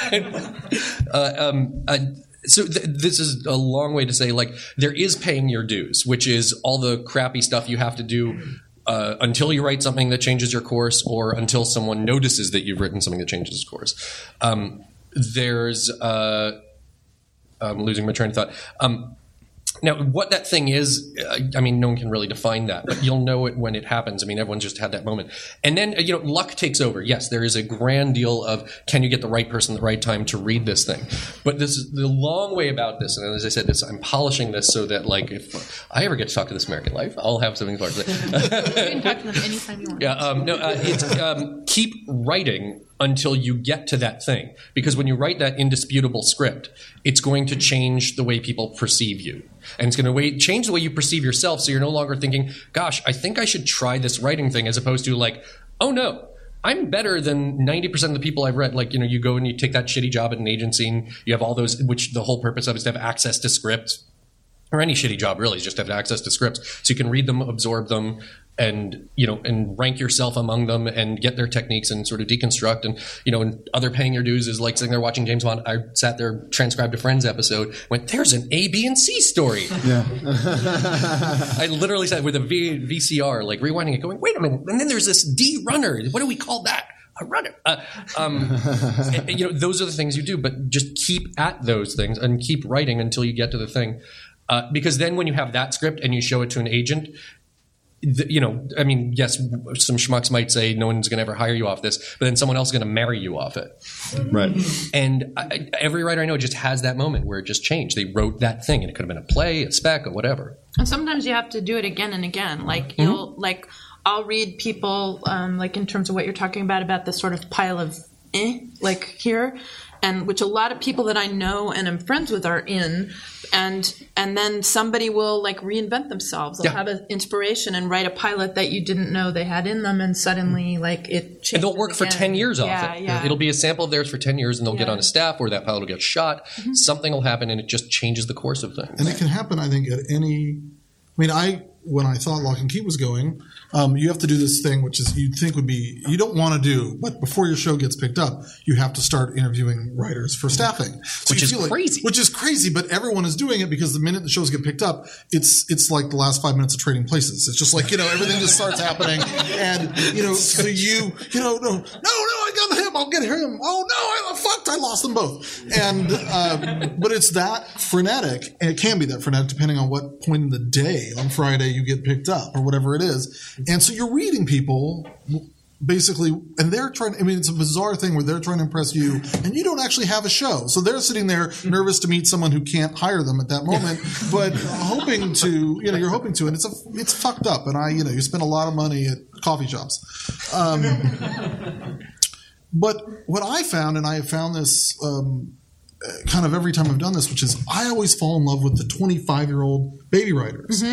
it. So this is a long way to say, there is paying your dues, which is all the crappy stuff you have to do until you write something that changes your course, or until someone notices that you've written something that changes his course. There's I'm losing my train of thought. Now, what that thing is, no one can really define that, but you'll know it when it happens. Everyone's just had that moment. And then, luck takes over. Yes, there is a grand deal of, can you get the right person at the right time to read this thing? But this is the long way about this. And as I said, I'm polishing this so that, if I ever get to talk to This American Life, I'll have something to say. You can talk to them anytime you want. Yeah, it's keep writing until you get to that thing. Because when you write that indisputable script, it's going to change the way people perceive you. And it's going to change the way you perceive yourself, so you're no longer thinking, gosh, I think I should try this writing thing, as opposed to oh no, I'm better than 90% of the people I've read. You go and you take that shitty job at an agency and you have all those, which the whole purpose of is to have access to scripts. Or any shitty job really is just to have access to scripts. So you can read them, absorb them, and and rank yourself among them and get their techniques and sort of deconstruct. And and other paying your dues is sitting there watching James Bond. I sat there, transcribed a Friends episode, went, there's an A, B, and C story. Yeah. I literally sat with a VCR, rewinding it, going, wait a minute. And then there's this D runner. What do we call that? A runner. Those are the things you do, but just keep at those things and keep writing until you get to the thing. Because then when you have that script and you show it to an agent, yes, some schmucks might say no one's going to ever hire you off this, but then someone else is going to marry you off it. Right. And every writer I know just has that moment where it just changed. They wrote that thing, and it could have been a play, a spec, or whatever. And sometimes you have to do it again and again. I'll read people, in terms of what you're talking about this sort of pile of here, and which a lot of people that I know and am friends with are in, and then somebody will reinvent themselves. They'll have an inspiration and write a pilot that you didn't know they had in them, and suddenly it changes. And they'll work for 10 years off it. Yeah. It'll be a sample of theirs for 10 years, and they'll get on a staff, or that pilot will get shot. Mm-hmm. Something will happen, and it just changes the course of things. And it can happen, I think, at any. When I thought Lock and Key was going, you have to do this thing, which is you'd think would be you don't want to do, but before your show gets picked up, you have to start interviewing writers for staffing, which is crazy. Which is crazy, but everyone is doing it because the minute the shows get picked up, it's like the last 5 minutes of Trading Places. It's just everything just starts happening, and so no, I got him, I'll get him. Oh no, I lost them both, and but it's that frenetic, and it can be that frenetic depending on what point in the day on Friday you get picked up or whatever it is. And so you're reading people basically, and they're trying, I mean, it's a bizarre thing where they're trying to impress you and you don't actually have a show. So they're sitting there nervous to meet someone who can't hire them at that moment, but hoping to, you're hoping to, and it's fucked up. And you spend a lot of money at coffee shops. But what I found, and I have found this kind of every time I've done this, which is I always fall in love with the 25-year-old baby writers.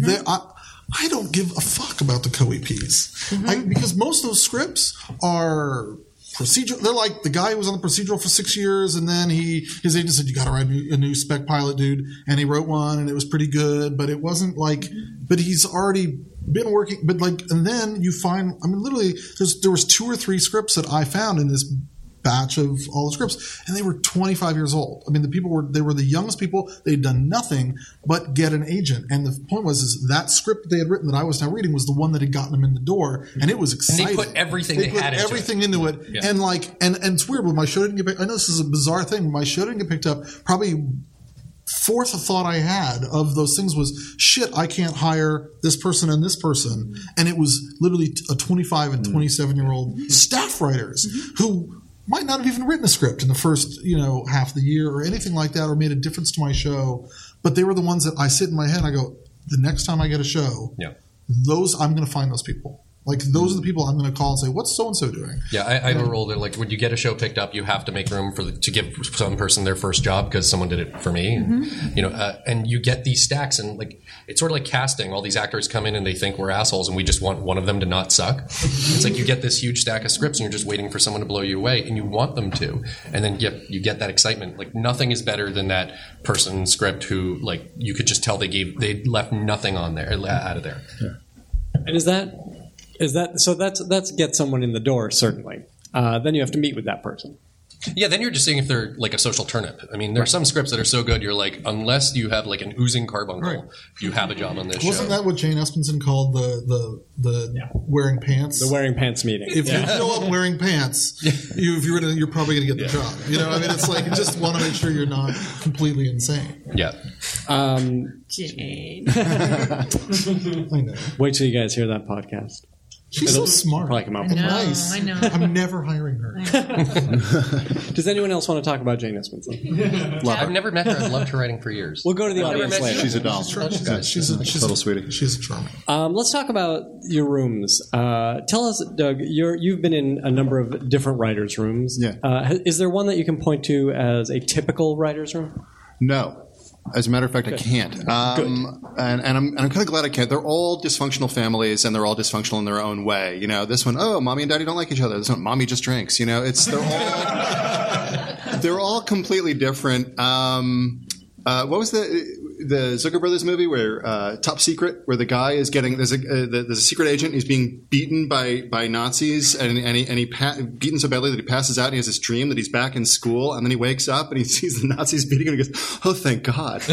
I don't give a fuck about the co-EPs because most of those scripts are procedural. They're like the guy who was on the procedural for 6 years, and then his agent said, "You got to write a new spec pilot, dude," and he wrote one, and it was pretty good, but it wasn't like. But he's already been working. But and then you find, I mean, literally, there was 2 or 3 scripts that I found in this batch of all the scripts, and they were 25 years old. I mean, they were the youngest people. They'd done nothing but get an agent. And the point was that script they had written that I was now reading was the one that had gotten them in the door, and it was exciting. And they put everything into it. Yeah. And it's weird, but my show didn't get picked. I know this is a bizarre thing, but my show didn't get picked up. Probably fourth thought I had of those things was, shit, I can't hire this person and this person. And it was literally a 25 and 27-year-old staff writers who might not have even written a script in the first, half of the year or anything like that, or made a difference to my show. But they were the ones that I sit in my head and I go, the next time I get a show, I'm going to find those people. Like, those are the people I'm going to call and say, what's so-and-so doing? Yeah, I have a rule that, like, when you get a show picked up, you have to make room to give some person their first job because someone did it for me. And you get these stacks, and, like, it's sort of like casting. All these actors come in and they think we're assholes and we just want one of them to not suck. It's like you get this huge stack of scripts and you're just waiting for someone to blow you away, and you want them to. And then you get that excitement. Like, nothing is better than that person's script who, like, you could just tell they left nothing on there, out of there. Yeah. And is that so? That's get someone in the door, certainly. Then you have to meet with that person. Yeah, then you're just seeing if they're like a social turnip. I mean, there are some scripts that are so good, you're like, unless you have like an oozing carbuncle, you have a job on this show. Wasn't that what Jane Espenson called the wearing pants? The wearing pants meeting. If you show up wearing pants, you're probably going to get the job. I mean, it's like you just want to make sure you're not completely insane. Yeah. Jane. I know. Wait till you guys hear that podcast. She's so smart. Probably come out and nice. I know. I'm never hiring her. Does anyone else want to talk about Jane Espenson? I've never met her. I've loved her writing for years. We'll go to the audience later. She's a doll. She's a total sweetie. She's a charmer. Let's talk about your rooms. Tell us, Doug, you've been in a number of different writers' rooms. Yeah. Is there one that you can point to as a typical writer's room? No. As a matter of fact, I can't. Good. And I'm kind of glad I can't. They're all dysfunctional families, and they're all dysfunctional in their own way. This one, mommy and daddy don't like each other. This one, mommy just drinks. They're all completely different. What was the Zucker Brothers movie where Top Secret, where the guy is getting there's a secret agent who's being beaten by Nazis and he beaten so badly that he passes out and he has this dream that he's back in school, and then he wakes up and he sees the Nazis beating him and he goes, oh, thank God.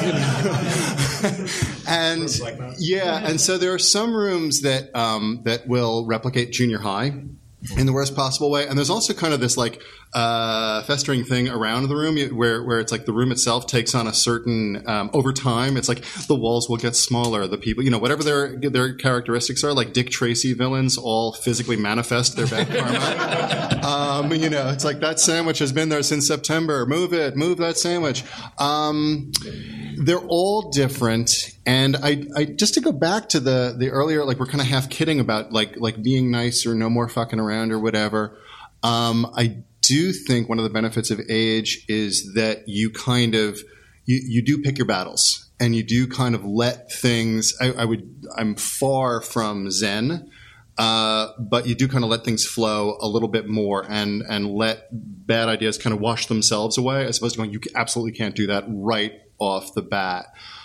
And and so there are some rooms that will replicate junior high in the worst possible way, and there's also kind of this like festering thing around the room where it's like the room itself takes on a certain over time. It's like the walls will get smaller, the people, whatever their characteristics are, like Dick Tracy villains all physically manifest their bad karma. It's like that sandwich has been there since September. Move that sandwich. They're all different, and I just to go back to the earlier, like we're kind of half kidding about like being nice or no more fucking around or whatever. I do think one of the benefits of age is that you kind of you do pick your battles, and you do kind of let things. I'm far from Zen. But you do kind of let things flow a little bit more and let bad ideas kind of wash themselves away, as opposed to going, you absolutely can't do that right off the bat.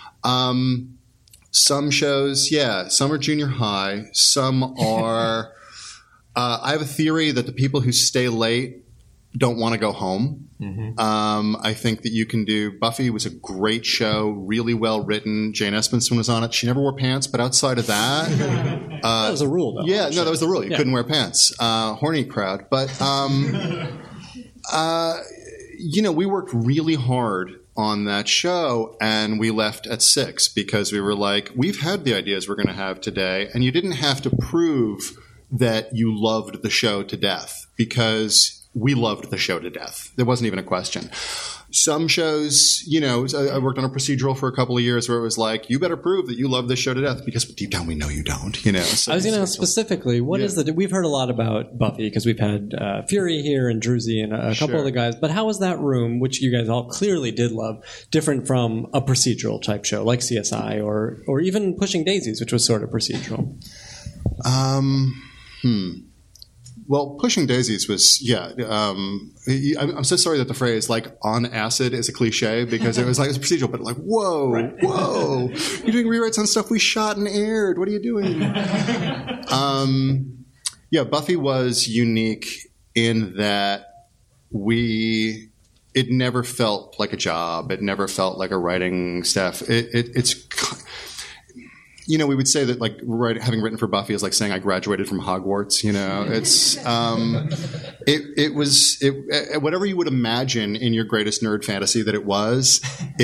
Some shows, some are junior high. Some are I have a theory that the people who stay late don't want to go home. Mm-hmm. I think that you can do Buffy was a great show, really well written. Jane Espenson was on it. She never wore pants, but outside of that, that was a rule, though. Yeah, no, that was the rule. You couldn't wear pants. Horny crowd, but we worked really hard on that show, and we left at 6 because we were like, we've had the ideas we're going to have today, and you didn't have to prove that you loved the show to death, because we loved the show to death. There wasn't even a question. Some shows, I worked on a procedural for a couple of years where it was like, you better prove that you love this show to death, because deep down we know you don't. So I was going to ask specifically, what is we've heard a lot about Buffy because we've had Fury here and Druzy and a couple other guys, but how is that room, which you guys all clearly did love, different from a procedural type show like CSI or even Pushing Daisies, which was sort of procedural? Well, Pushing Daisies was, I'm so sorry that the phrase like on acid is a cliche, because it was like, it's procedural, but like, whoa, you're doing rewrites on stuff we shot and aired. What are you doing? Buffy was unique in that it never felt like a job. It never felt like a writing staff. It's we would say that like having written for Buffy is like saying I graduated from Hogwarts. It's it was whatever you would imagine in your greatest nerd fantasy that it was.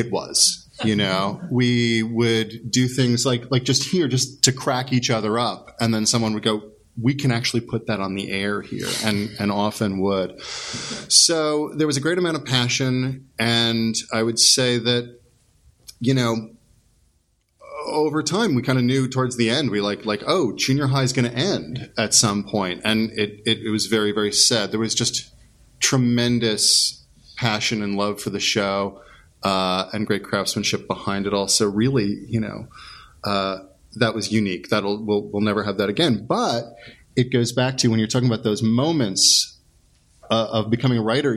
We would do things like just to crack each other up, and then someone would go, we can actually put that on the air here, and often would. So there was a great amount of passion, and I would say that over time, we kind of knew towards the end, we junior high is going to end at some point. And it was very, very sad. There was just tremendous passion and love for the show and great craftsmanship behind it all. So really, that was unique. We'll never have that again. But it goes back to when you're talking about those moments of becoming a writer,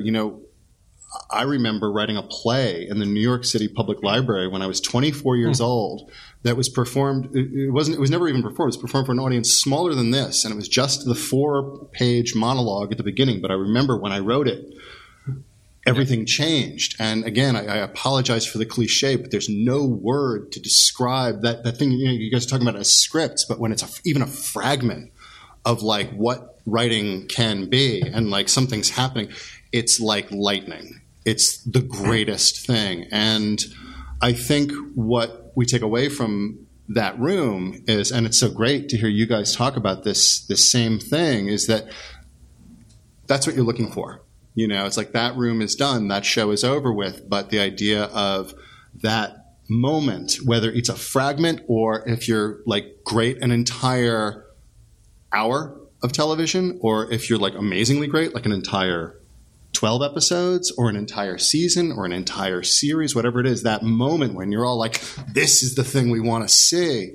I remember writing a play in the New York City Public Library when I was 24 years old that was performed. It was never even performed. It was performed for an audience smaller than this, and it was just the 4-page monologue at the beginning. But I remember when I wrote it, everything changed. And again, I apologize for the cliche, but there's no word to describe that thing. You guys are talking about it as scripts, but when it's even a fragment of like what writing can be, and like something's happening, it's like lightning. It's the greatest thing. And I think what we take away from that room is, and it's so great to hear you guys talk about this same thing, is that that's what you're looking for. It's like that room is done, that show is over with, but the idea of that moment, whether it's a fragment or if you're like great an entire hour of television, or if you're like amazingly great, like an entire 12 episodes or an entire season or an entire series, whatever it is, that moment when you're all like, this is the thing we want to see,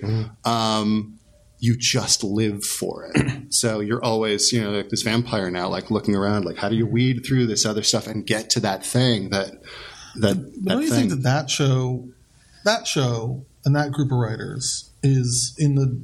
you just live for it. So you're always, like this vampire now, like looking around, like how do you weed through this other stuff and get to that thing But don't you think that show and that group of writers is in the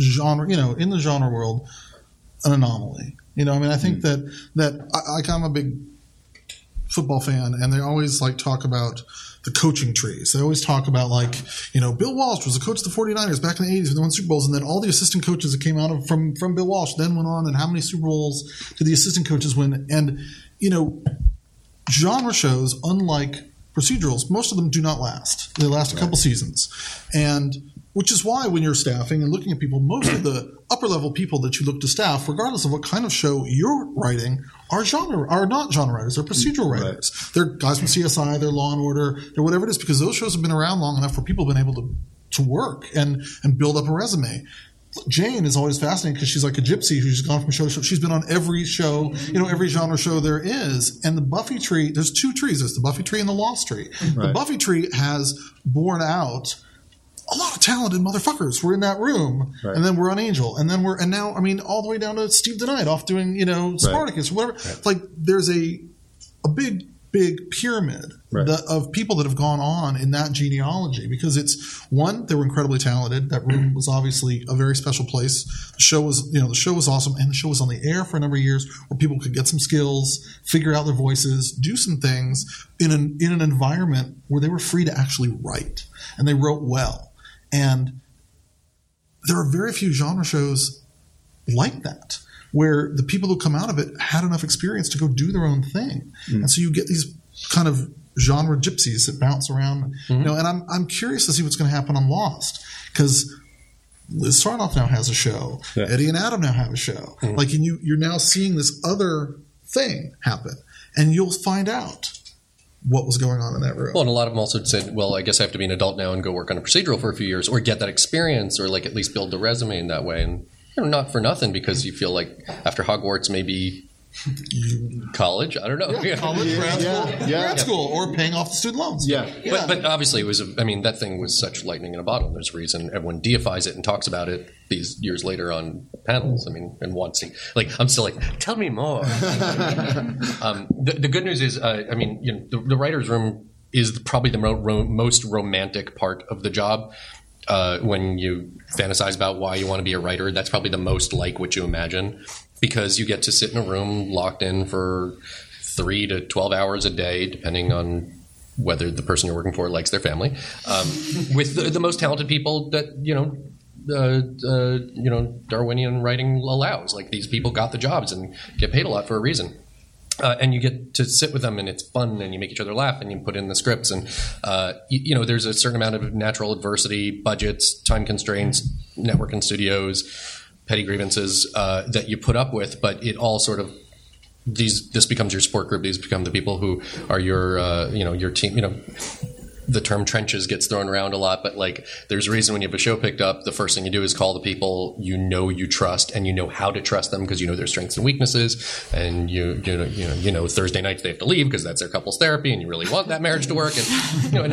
genre world an anomaly? I think that I'm a big football fan, and they always like talk about the coaching trees. They always talk about Bill Walsh was a coach of the 49ers back in the 80s when they won Super Bowls, and then all the assistant coaches that came out from Bill Walsh then went on, and how many Super Bowls did the assistant coaches win? And genre shows, unlike procedurals, most of them do not last. They last a couple seasons, and which is why when you're staffing and looking at people, most of the upper level people that you look to staff, regardless of what kind of show you're writing, are not genre writers. They're procedural writers. Right. They're guys from CSI, they're Law and Order, they're whatever it is, because those shows have been around long enough where people have been able to work and build up a resume. Jane is always fascinating because she's like a gypsy who's gone from show to show. She's been on every show, every genre show there is. And the Buffy tree, there's 2 trees. There's the Buffy tree and the Lost tree. Right. The Buffy tree has borne out a lot of talented motherfuckers were in that room, right. And then we're on Angel, and now all the way down to Steve DeKnight off doing Spartacus, whatever. Right. Like there's a big pyramid of people that have gone on in that genealogy, because it's one, they were incredibly talented. That room was obviously a very special place. The show was awesome, and the show was on the air for a number of years where people could get some skills, figure out their voices, do some things in an environment where they were free to actually write, and they wrote well. And there are very few genre shows like that, where the people who come out of it had enough experience to go do their own thing. And so you get these kind of genre gypsies that bounce around, and I'm curious to see what's going to happen on Lost, because Liz Sarnoff now has a show. Yeah. Eddie and Adam now have a show. Like, and you're now seeing this other thing happen, and you'll find out what was going on in that room. Well, and a lot of them also said, well, I guess I have to be an adult now and go work on a procedural for a few years or get that experience or like at least build the resume in that way. And not for nothing, because you feel like after Hogwarts, maybe college, I don't know. College, grad school, or paying off the student loans. But obviously it was, that thing was such lightning in a bottle. There's a reason everyone deifies it and talks about it these years later on panels, and wants to, I'm still like, tell me more. The good news is, the writer's room is probably the most romantic part of the job. When you fantasize about why you want to be a writer, that's probably the most like what you imagine, because you get to sit in a room locked in for 3 to 12 hours a day, depending on whether the person you're working for likes their family, with the most talented people that, Darwinian writing allows. Like, these people got the jobs and get paid a lot for a reason. And you get to sit with them, and it's fun, and you make each other laugh, and you put in the scripts. And, there's a certain amount of natural adversity, budgets, time constraints, network and studios, petty grievances that you put up with. But it all sort of, this becomes your support group. These become the people who are your team. The term trenches gets thrown around a lot, but there's a reason when you have a show picked up, the first thing you do is call the people you trust, and you know how to trust them because you know their strengths and weaknesses, and you know Thursday nights they have to leave because that's their couples therapy, and you really want that marriage to work, and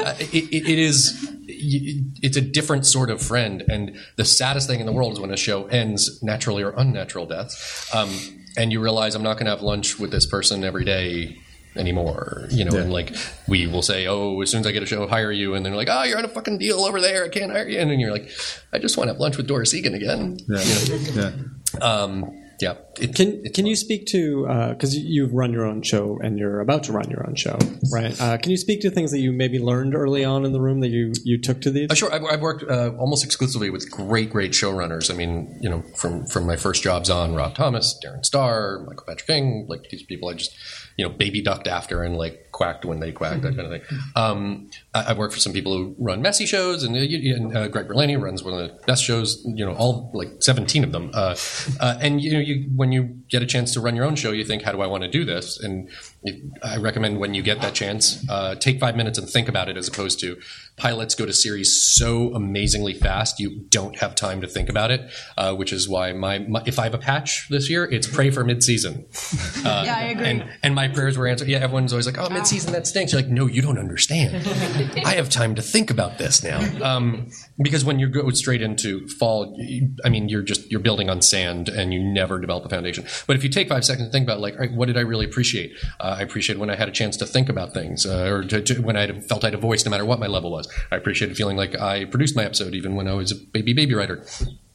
it's a different sort of friend. And the saddest thing in the world is when a show ends naturally or unnatural deaths, and you realize I'm not going to have lunch with this person every day anymore, and we will say, oh, as soon as I get a show, I'll hire you, and then they're like, oh, you're on a fucking deal over there, I can't hire you, and then you're like, I just want to have lunch with Doris Egan again. Can you speak to, because you've run your own show and you're about to run your own show, right? Can you speak to things that you maybe learned early on in the room that you took to these? Sure. I've worked almost exclusively with great showrunners. From my first jobs on, Rob Thomas, Darren Star, Michael Patrick King, these people I just baby ducked after and quacked when they quacked, that kind of thing. I've worked for some people who run messy shows, and Greg Berlanti runs one of the best shows, all 17 of them. And when you get a chance to run your own show, you think, how do I want to do this? And I recommend when you get that chance, take 5 minutes and think about it, as opposed to pilots go to series so amazingly fast you don't have time to think about it, which is why my if I have a patch this year, it's pray for mid-season. I agree. And my prayers were answered. Yeah, everyone's always like, oh, mid-season, that stinks. You're like, no, you don't understand. I have time to think about this now. Because when you go straight into fall, you're building on sand and you never develop a foundation. But if you take 5 seconds to think about, all right, what did I really appreciate? I appreciated when I had a chance to think about things, or when I felt I had a voice no matter what my level was. I appreciated feeling like I produced my episode even when I was a baby writer.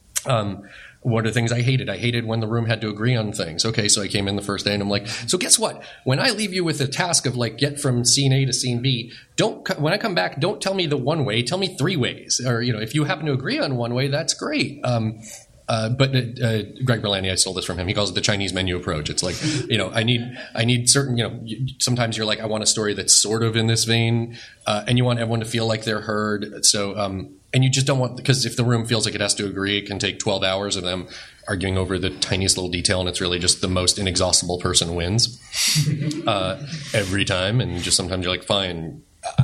What are the things I hated? I hated when the room had to agree on things. Okay, so I came in the first day and I'm like, so guess what? When I leave you with a task of get from scene A to scene B, when I come back, don't tell me the one way, tell me 3 ways. Or, if you happen to agree on one way, that's great. But Greg Berlanti, I stole this from him. He calls it the Chinese menu approach. It's I need certain, sometimes you're like, I want a story that's sort of in this vein, and you want everyone to feel like they're heard. So, and you just don't want, because if the room feels like it has to agree, it can take 12 hours of them arguing over the tiniest little detail, and it's really just the most inexhaustible person wins every time. And just sometimes you're like, fine.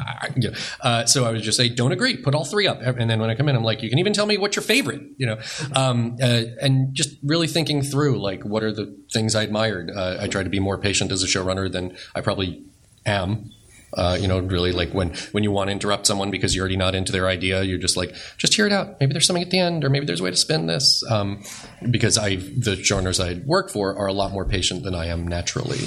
So I would just say, don't agree, put all 3 up. And then when I come in, I'm like, you can even tell me what's your favorite, and just really thinking through, what are the things I admired. I try to be more patient as a showrunner than I probably am. Really when you want to interrupt someone because you're already not into their idea, you're just like, just hear it out. Maybe there's something at the end, or maybe there's a way to spin this. Because the showrunners I work for are a lot more patient than I am naturally.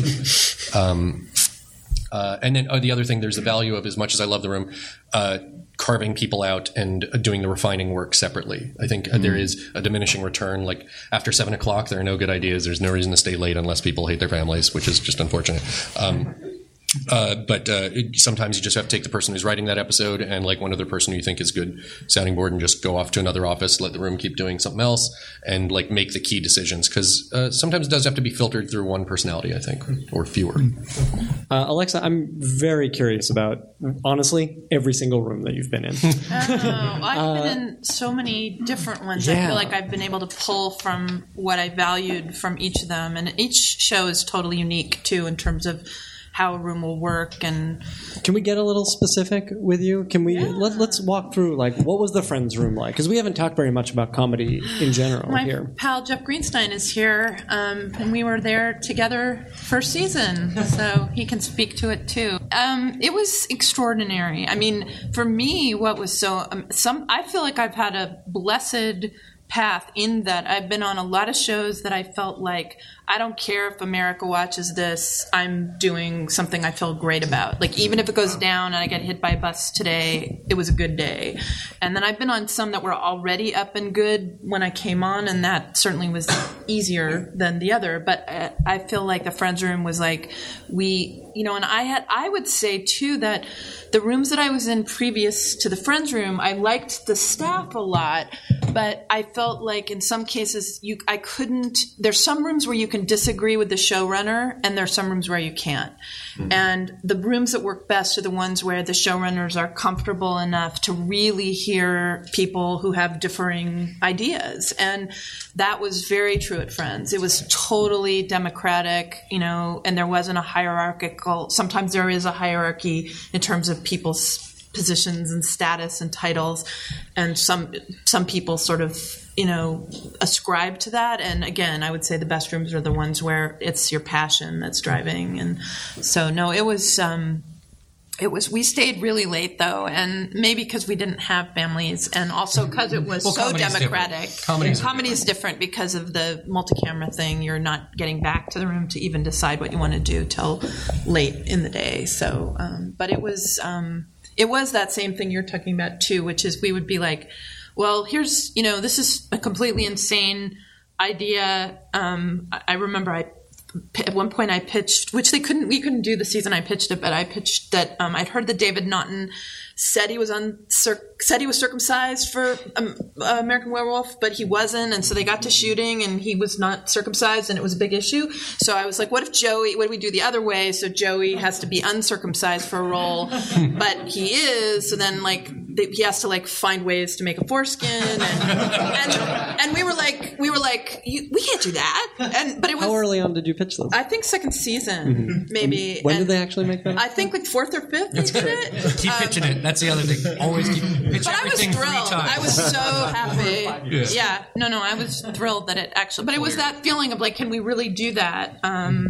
And then the other thing, there's the value of, as much as I love the room, carving people out and doing the refining work separately. I think there is a diminishing return. After 7 o'clock, there are no good ideas. There's no reason to stay late unless people hate their families, which is just unfortunate. But sometimes you just have to take the person who's writing that episode and like one other person who you think is good sounding board and just go off to another office, let the room keep doing something else, and like make the key decisions. Because sometimes it does have to be filtered through one personality, I think, or fewer. Alexa, I'm very curious about, honestly, every single room that you've been in. I've been in so many different ones. I feel like I've been able to pull from what I valued from each of them. And each show is totally unique, too, in terms of how a room will work. And can we get a little specific with you? Can we let's walk through, like, what was the Friends room like? Because we haven't talked very much about comedy in general here. My pal Jeff Greenstein is here, and we were there together first season, so he can speak to it too. It was extraordinary. I mean, for me, what was so I feel like I've had a blessed path in that I've been on a lot of shows that I felt like I don't care if America watches this, I'm doing something I feel great about. Like, even if it goes down and I get hit by a bus today, it was a good day. And then I've been on some that were already up and good when I came on, and that certainly was easier than the other. But I feel like the Friends room was like, and I would say too that the rooms that I was in previous to the Friends room, I liked the staff a lot, but I felt like in some cases there's some rooms where you can disagree with the showrunner, and there's some rooms where you can't. Mm-hmm. And the rooms that work best are the ones where the showrunners are comfortable enough to really hear people who have differing ideas. And that was very true at Friends. It was totally democratic, and there wasn't a hierarchical. Sometimes there is a hierarchy in terms of people's positions and status and titles, and some people sort of ascribe to that. And again, I would say the best rooms are the ones where it's your passion that's driving. And so no, it was we stayed really late though, and maybe because we didn't have families, and also because it was so democratic. Comedy is different because of the multi-camera thing. You're not getting back to the room to even decide what you want to do till late in the day. So but it was that same thing you're talking about too, which is we would be like, well, here's, this is a completely insane idea. I remember at one point I pitched, which we couldn't do the season I pitched it, but I pitched that I'd heard that David Naughton said he was circumcised for American Werewolf, but he wasn't, and so they got to shooting and he was not circumcised, and it was a big issue. So I was like, what do we do the other way? So Joey has to be uncircumcised for a role, but he is. So then he has to find ways to make a foreskin, and we were like, we can't do that. But it was, how early on did you pitch them? I think second season, maybe. When did they actually make that? I think fourth or fifth. That's great. Keep pitching it. That's the other thing. Always keep pitch everything 3 times. I was so happy. Yeah. No, I was thrilled that it actually. But it was that feeling of can we really do that?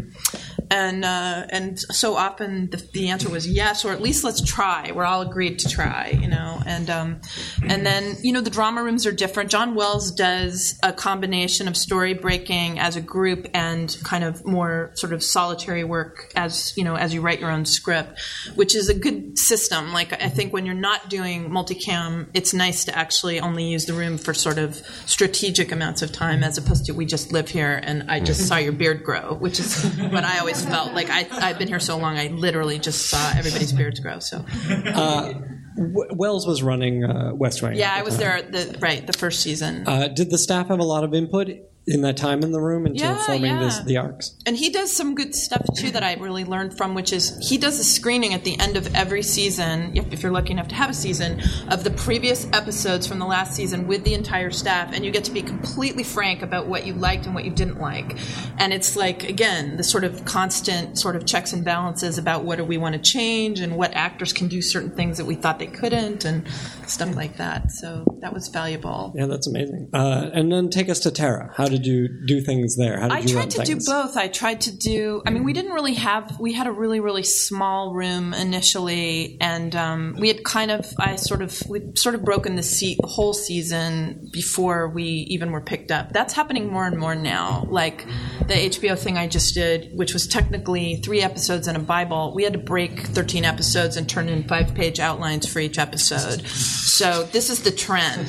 And so often the answer was yes, or at least let's try. We're all agreed to try, And then the drama rooms are different. John Wells does a combination of story breaking as a group and kind of more sort of solitary work as you write your own script, which is a good system. I think when you're not doing multicam, it's nice to actually only use the room for sort of strategic amounts of time, as opposed to we just live here and I just saw your beard grow, which is what I always felt like. I've been here so long, I literally just saw everybody's beards grow. So Wells was running West Wing. Yeah, I was there the first season. Did the staff have a lot of input in that time in the room into forming the arcs? And he does some good stuff too that I really learned from, which is he does a screening at the end of every season, if you're lucky enough to have a season, of the previous episodes from the last season with the entire staff, and you get to be completely frank about what you liked and what you didn't like. And it's again, the sort of constant sort of checks and balances about what do we want to change and what actors can do certain things that we thought they couldn't and stuff like that. So that was valuable. Yeah, that's amazing. And then take us to Tara. How did you do things there? How did you run things? I tried to do both. I tried to do, we didn't really we had a really, really small room initially, and we we sort of broken the whole season before we even were picked up. That's happening more and more now. Like the HBO thing I just did, which was technically 3 episodes and a Bible, we had to break 13 episodes and turn in 5-page outlines for each episode. So this is the trend.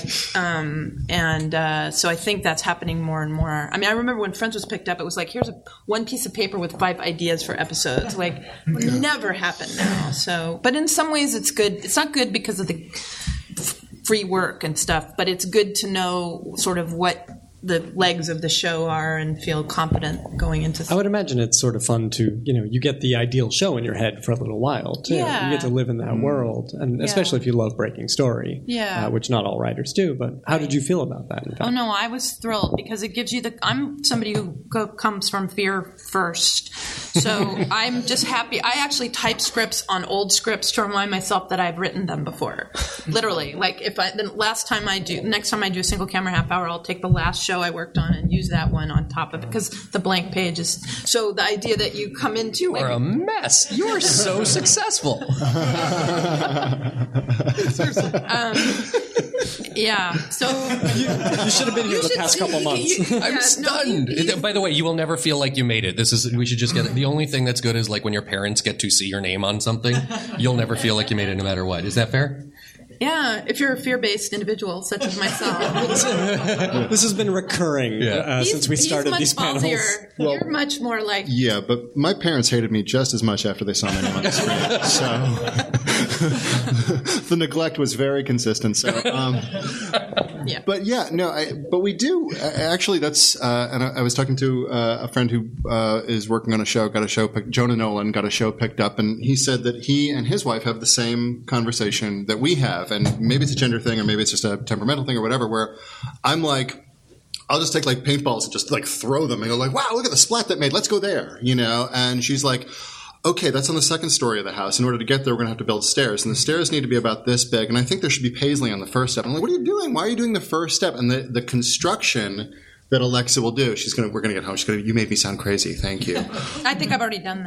So I think that's happening more and more. I mean, I remember when Friends was picked up, it was like, here's one piece of paper with 5 ideas for episodes. Like, would never happen now. So, but in some ways it's good. It's not good because of the free work and stuff, but it's good to know sort of what the legs of the show are and feel competent going into I would imagine it's sort of fun to, you get the ideal show in your head for a little while, too. Yeah. You get to live in that world, and especially if you love breaking story, which not all writers do. But how did you feel about that, in fact? Oh, no, I was thrilled because it gives you I'm somebody who comes from fear first. So I'm just happy. I actually type scripts on old scripts to remind myself that I've written them before. Literally. Like, next time I do a single camera half hour, I'll take the last show I worked on and use that one on top of it because the blank page is. So the idea that you come into you are a mess. You are so successful. Yeah. So you should have been here the past couple months. I'm stunned. By the way, you will never feel like you made it. We should just get the only thing that's good is like when your parents get to see your name on something. You'll never feel like you made it no matter what. Is that fair? Yeah, if you're a fear-based individual such as myself. This has been recurring since we started these panels. Well, you're much more like... Yeah, but my parents hated me just as much after they saw my name on the screen. So the neglect was very consistent. So, But yeah, no, but we do. Actually, that's... and I was talking to a friend who is working on a show, Jonah Nolan got a show picked up, and he said that he and his wife have the same conversation that we have. And maybe it's a gender thing or maybe it's just a temperamental thing or whatever, where I'm like, I'll just take like paintballs and just like throw them and go like, wow, look at the splat that made. Let's go there, And she's like, okay, that's on the second story of the house. In order to get there, we're going to have to build stairs. And the stairs need to be about this big. And I think there should be paisley on the first step. I'm like, what are you doing? Why are you doing the first step? And the construction that Alexa will do, we're going to get home. You made me sound crazy. Thank you. I think I've already done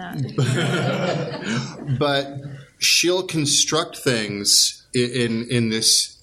that. But she'll construct things in this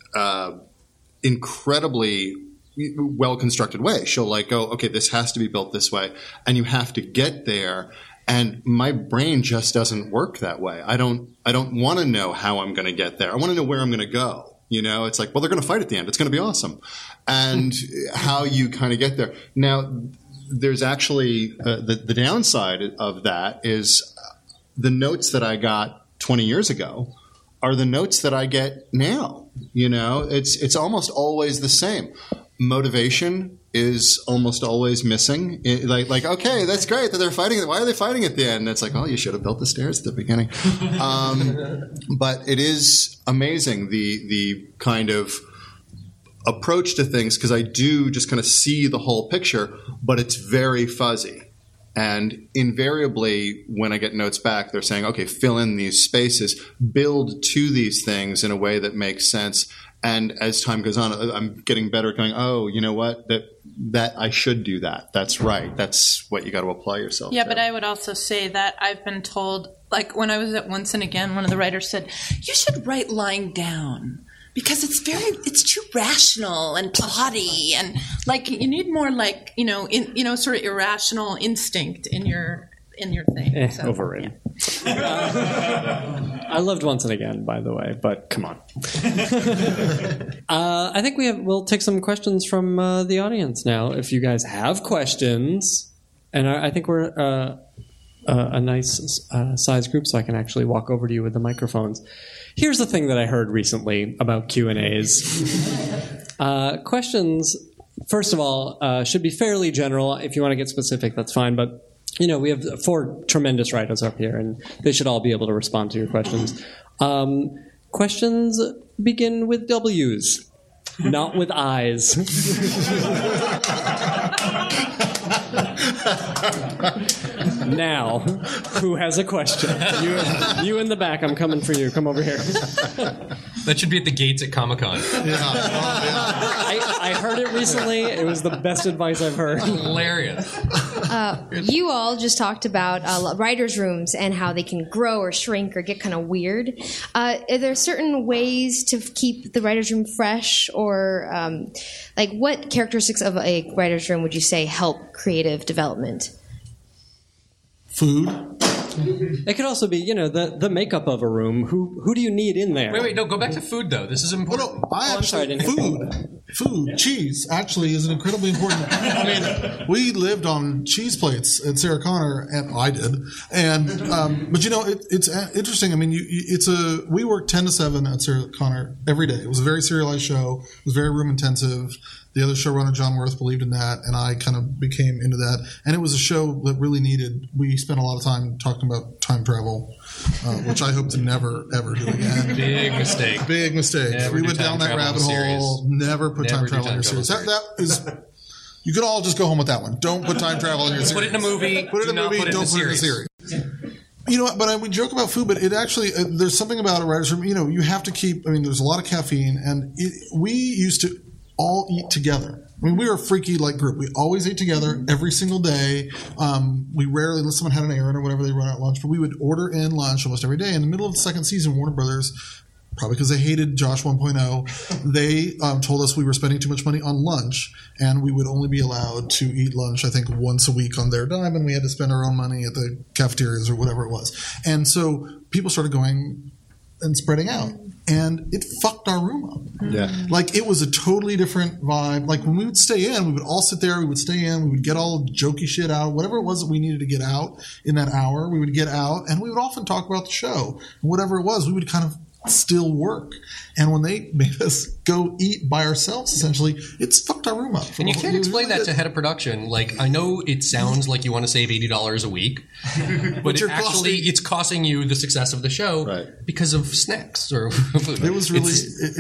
incredibly well-constructed way. She'll like go, okay, this has to be built this way, and you have to get there. And my brain just doesn't work that way. I don't want to know how I'm going to get there. I want to know where I'm going to go. It's like, well, they're going to fight at the end. It's going to be awesome. And how you kind of get there. Now, there's actually the downside of that is the notes that I got 20 years ago are the notes that I get now. It's almost always the same. Motivation is almost always missing. Like, okay, that's great that they're fighting. Why are they fighting at the end? And it's like, oh, you should have built the stairs at the beginning. But it is amazing the kind of approach to things, because I do just kind of see the whole picture, but it's very fuzzy. And invariably, when I get notes back, they're saying, okay, fill in these spaces, build to these things in a way that makes sense. And as time goes on, I'm getting better at going, oh, you know what? That I should do that. That's right. That's what you got to apply yourself to. But I would also say that I've been told, like when I was at Once and Again, one of the writers said, you should write lying down. Because it's too rational and plotty, and like you need more like sort of irrational instinct in your thing. Overrated. I loved Once and Again, by the way, but come on. I think we'll take some questions from the audience now. If you guys have questions, and I think we're a nice size group, so I can actually walk over to you with the microphones. Here's the thing that I heard recently about Q&As. Questions, first of all, should be fairly general. If you want to get specific, that's fine. But, we have 4 tremendous writers up here, and they should all be able to respond to your questions. Questions begin with W's, not with I's. Now, who has a question? You in the back. I'm coming for you. Come over here. That should be at the gates at Comic-Con. I heard it recently. It was the best advice I've heard. Hilarious. You all just talked about writers' rooms and how they can grow or shrink or get kind of weird. Are there certain ways to keep the writers' room fresh, or like what characteristics of a writers' room would you say help creative development? Food. It could also be, the makeup of a room. Who do you need in there? Wait, no, go back to food, though. This is important. Well, no, I actually, food, cheese actually is an incredibly important. I mean, we lived on cheese plates at Sarah Connor, and I did. And but it's interesting. I mean, we worked 10 to 7 at Sarah Connor every day. It was a very serialized show. It was very room intensive. The other showrunner, John Worth, believed in that, and I kind of became into that. And it was a show that really needed. We spent a lot of time talking about time travel, which I hope to never, ever do again. Big mistake. Big mistake. We went down that rabbit hole. Never put time travel in your series. That is. You could all just go home with that one. Don't put time travel in your series. Put it in a movie. Put it in a movie. Don't put it in a series. You know what? But we joke about food, but it actually there's something about a writer's room. You have to keep. I mean, there's a lot of caffeine, and we used to all eat together. I mean, we were a freaky group. We always ate together every single day. We rarely, unless someone had an errand or whatever, they run out lunch. But we would order in lunch almost every day. In the middle of the second season, Warner Brothers, probably because they hated Josh 1.0, they told us we were spending too much money on lunch, and we would only be allowed to eat lunch, I think, once a week on their dime, and we had to spend our own money at the cafeterias or whatever it was. And so people started going and spreading out. And it fucked our room up. Yeah. It was a totally different vibe. When we would stay in, we would all sit there, we would stay in, we would get all jokey shit out, whatever it was that we needed to get out in that hour, we would get out, and we would often talk about the show. And whatever it was, we would kind of still work. And when they made us go eat by ourselves, essentially, it's fucked our room up. And you can't explain that to head of production. I know it sounds like you want to save $80 a week, but it's costing you the success of the show because of snacks or food. It was really,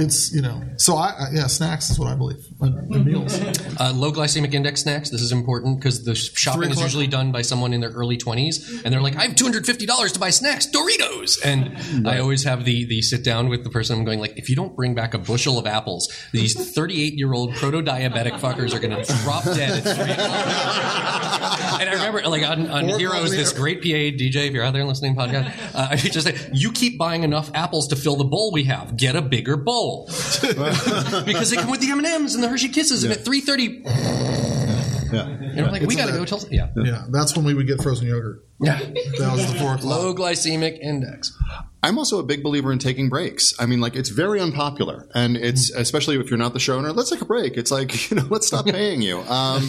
So snacks is what I believe. Meals. Low glycemic index snacks. This is important because the shopping is usually done by someone in their early 20s, and they're like, I have $250 to buy snacks, Doritos. And I always have the sit down with the person. I'm going if you don't bring back a bushel of apples, these 38-year-old proto-diabetic fuckers are going to drop dead at 3 o'clock. And I remember, on Heroes, this great PA, DJ, if you're out there listening to podcast, I just say, you keep buying enough apples to fill the bowl we have. Get a bigger bowl. Because they come with the M&Ms and the Hershey Kisses, and at 3:30... Yeah. And I'm we got to go till... Yeah, that's when we would get frozen yogurt. Yeah. That was the 4 o'clock. Low glycemic index. I'm also a big believer in taking breaks. I mean, it's very unpopular, and it's especially if you're not the showrunner. Let's take a break. It's let's stop paying you. But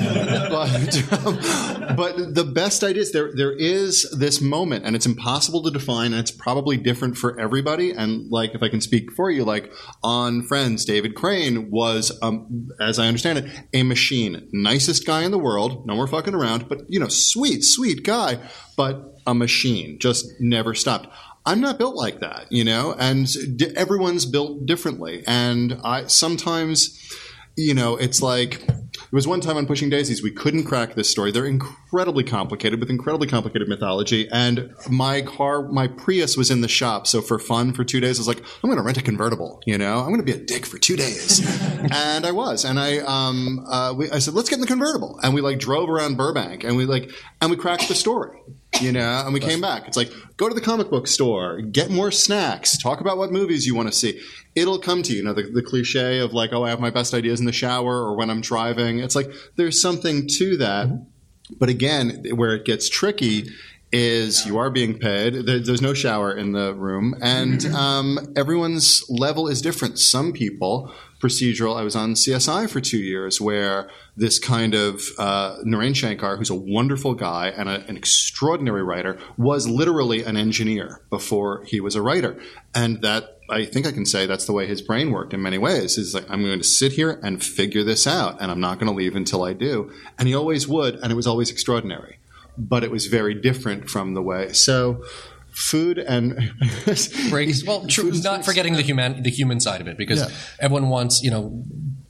the best ideas there is this moment, and it's impossible to define, and it's probably different for everybody. And if I can speak for you, on Friends, David Crane was, as I understand it, a machine, nicest guy in the world. No more fucking around, but sweet guy, but a machine, just never stopped. I'm not built like that, and everyone's built differently. And I sometimes, it's there was one time on Pushing Daisies, we couldn't crack this story. They're incredibly complicated with incredibly complicated mythology. And my Prius was in the shop. So for fun, for 2 days, I was like, I'm going to rent a convertible, I'm going to be a dick for 2 days. And I was. And I said, let's get in the convertible. And we drove around Burbank and we cracked the story. And we came back. It's go to the comic book store, get more snacks, talk about what movies you want to see. It'll come to you. The cliche of I have my best ideas in the shower or when I'm driving. It's there's something to that. But again, where it gets tricky is you are being paid. There's no shower in the room, and everyone's level is different. Some people procedural. I was on CSI for 2 years, where this kind of Narain Shankar, who's a wonderful guy and an extraordinary writer, was literally an engineer before he was a writer, and that. I think I can say that's the way his brain worked in many ways. Is I'm going to sit here and figure this out, and I'm not going to leave until I do. And he always would, and it was always extraordinary. But it was very different from the way. So food and breaks. Well, not forgetting the human side of it, because everyone wants,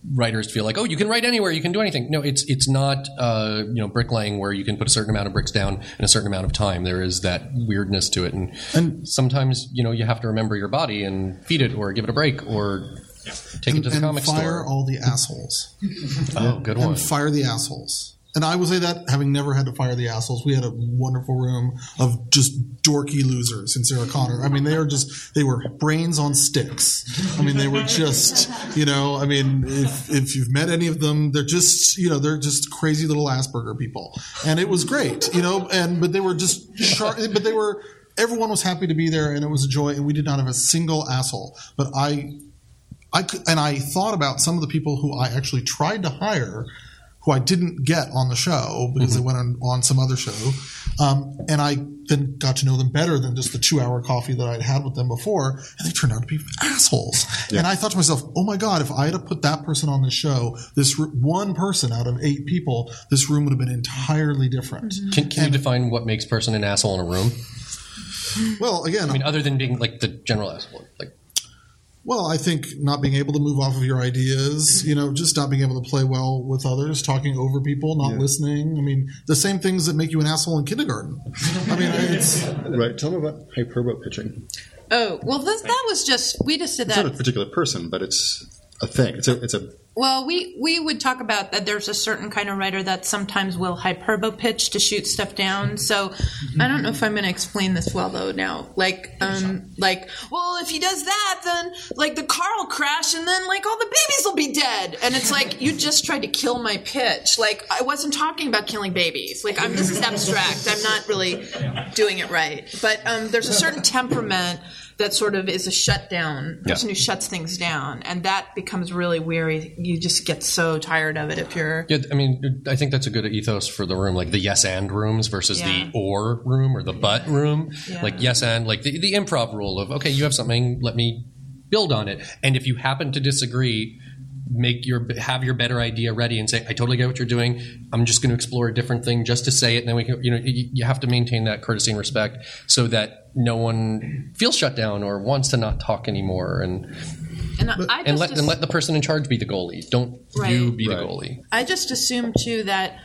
writers feel like, oh, you can write anywhere, you can do anything. No, it's not bricklaying where you can put a certain amount of bricks down in a certain amount of time. There is that weirdness to it, and sometimes you have to remember your body and feed it or give it a break or take it to the comic store. Fire all the assholes. Oh, good one. And fire the assholes. And I will say that, having never had to fire the assholes, we had a wonderful room of just dorky losers in Sarah Connor. I mean, they were brains on sticks. I mean, they were just, if you've met any of them, they're just crazy little Asperger people. And it was great, but they were just sharp, everyone was happy to be there, and it was a joy, and we did not have a single asshole. But I thought about some of the people who I actually tried to hire, who I didn't get on the show because they went on some other show. And I then got to know them better than just the 2-hour coffee that I'd had with them before. And they turned out to be assholes. Yeah. And I thought to myself, oh my God, if I had to put that person on this show, this one person out of 8 people, this room would have been entirely different. Can you define what makes a person an asshole in a room? Well, again, other than being like the general asshole, Well, I think not being able to move off of your ideas, just not being able to play well with others, talking over people, not listening. I mean, the same things that make you an asshole in kindergarten. it's right. Tell me about hyperbole pitching. Oh, well, that was we just did that. It's not a particular person, but it's a thing. It's a. Well, we would talk about that there's a certain kind of writer that sometimes will hyperbo pitch to shoot stuff down. So I don't know if I'm going to explain this well, though, now. Well, if he does that, then, the car will crash and then, all the babies will be dead. And it's like, you just tried to kill my pitch. I wasn't talking about killing babies. This is abstract. I'm not really doing it right. But there's a certain temperament that sort of is a shutdown, person who shuts things down, and that becomes really weary. You just get so tired of it if you're... Yeah, I think that's a good ethos for the room, like the yes and rooms versus the or room or the but room. Yeah. Like yes and, the improv rule of, okay, you have something, let me build on it. And if you happen to disagree, have your better idea ready and say, I totally get what you're doing. I'm just going to explore a different thing just to say it. And then we can, you have to maintain that courtesy and respect so that no one feels shut down or wants to not talk anymore. And let the person in charge be the goalie. Don't you be the goalie. I just assume too that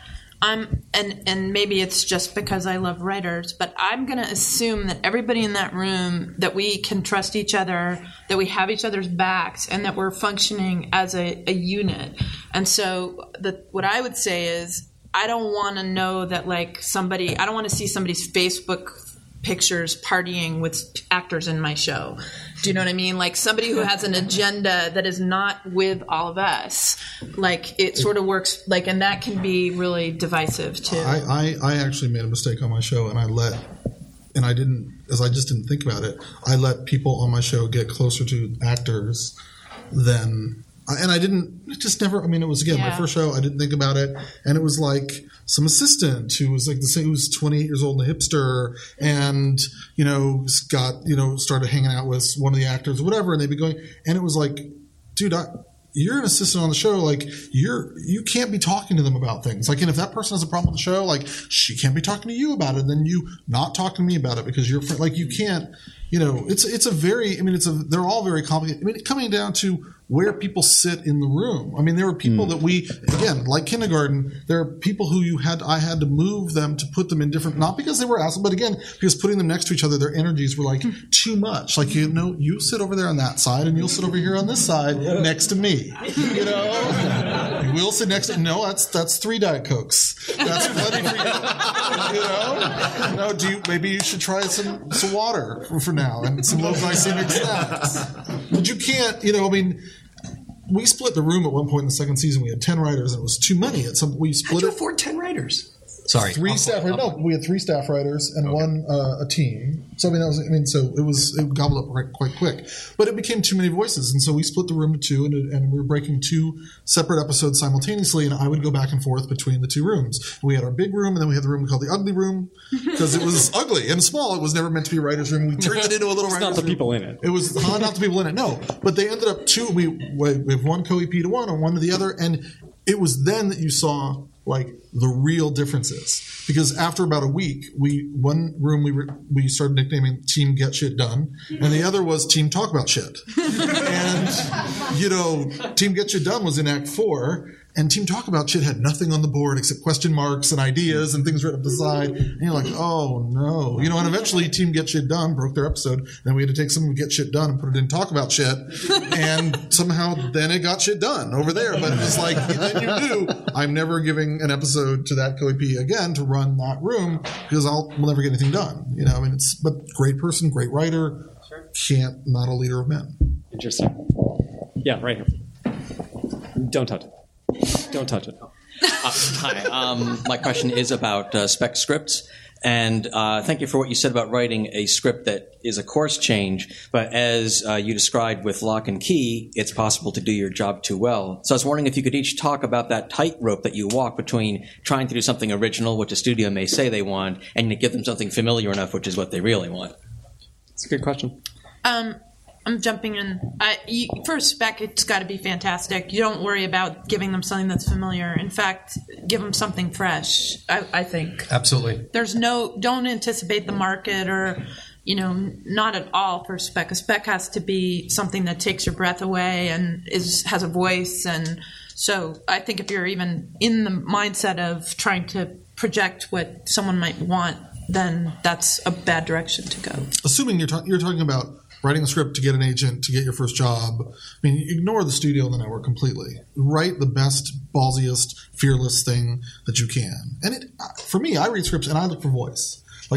and maybe it's just because I love writers, but I'm going to assume that everybody in that room, that we can trust each other, that we have each other's backs, and that we're functioning as a unit. And so what I would say is, I don't want to know that I don't want to see somebody's Facebook pictures partying with actors in my show. Do you know what I mean? Somebody who has an agenda that is not with all of us. It sort of works, and that can be really divisive too. I actually made a mistake on my show, and I just didn't think about it. I let people on my show get closer to actors than... And I didn't, it just never, it was, again, my first show, I didn't think about it. And it was some assistant who was the same, who was 28 years old and a hipster and, started hanging out with one of the actors or whatever. And they'd be going, and it was dude, you're an assistant on the show. You can't be talking to them about things. And if that person has a problem with the show, she can't be talking to you about it. And then you not talking to me about it because you're you can't, it's a very, they're all very complicated. Coming down to where people sit in the room. There were people that again, like kindergarten, there are people who I had to move them to put them in different, not because they were assholes, but again, because putting them next to each other, their energies were too much. You sit over there on that side and you'll sit over here on this side next to me. We'll sit next to, no, that's 3 Diet Cokes. That's plenty for you. Maybe you should try some water for now and some low glycemic snacks. But you can't, we split the room at one point in the second season. We had 10 writers, and it was too many. We split How'd you afford 10 writers? Sorry, 3 staff. No, we had 3 staff writers and one a team. So it gobbled up quite quick. But it became too many voices, and so we split the room to 2, and we were breaking 2 separate episodes simultaneously. And I would go back and forth between the 2 rooms. We had our big room, and then we had the room called the ugly room because it was ugly and small. It was never meant to be a writer's room. We turned it into a little writer's room. Not the people in it. It was not the people in it. No, but they ended up 2. We have one co-EP to one and one to the other, and it was then that you saw like the real differences. Because after about a week, one room we started nicknaming Team Get Shit Done, and the other was Team Talk About Shit. And Team Get Shit Done was in Act 4. And Team Talk About Shit had nothing on the board except question marks and ideas and things right up the side. And you're like, oh no. And eventually Team Get Shit Done broke their episode. Then we had to take some of Get Shit Done and put it in Talk About Shit. And somehow then it got shit done over there. But it's like, then you knew I'm never giving an episode to that KOP again to run that room because we'll never get anything done. But great person, great writer, not a leader of men. Interesting. Yeah, right here. Don't touch it. Don't touch it. Hi. My question is about spec scripts. And thank you for what you said about writing a script that is a course change. But as you described with Lock and Key, it's possible to do your job too well. So I was wondering if you could each talk about that tightrope that you walk between trying to do something original, which a studio may say they want, and to give them something familiar enough, which is what they really want. It's a good question. I'm jumping in. For a spec, it's got to be fantastic. You don't worry about giving them something that's familiar. In fact, give them something fresh, I think. Absolutely. Don't anticipate the market or, not at all for a spec. A spec has to be something that takes your breath away and has a voice. And so I think if you're even in the mindset of trying to project what someone might want, then that's a bad direction to go. Assuming you're talking about writing a script to get an agent, to get your first job. Ignore the studio and the network completely. Write the best, ballsiest, fearless thing that you can. And for me, I read scripts and I look for voice. I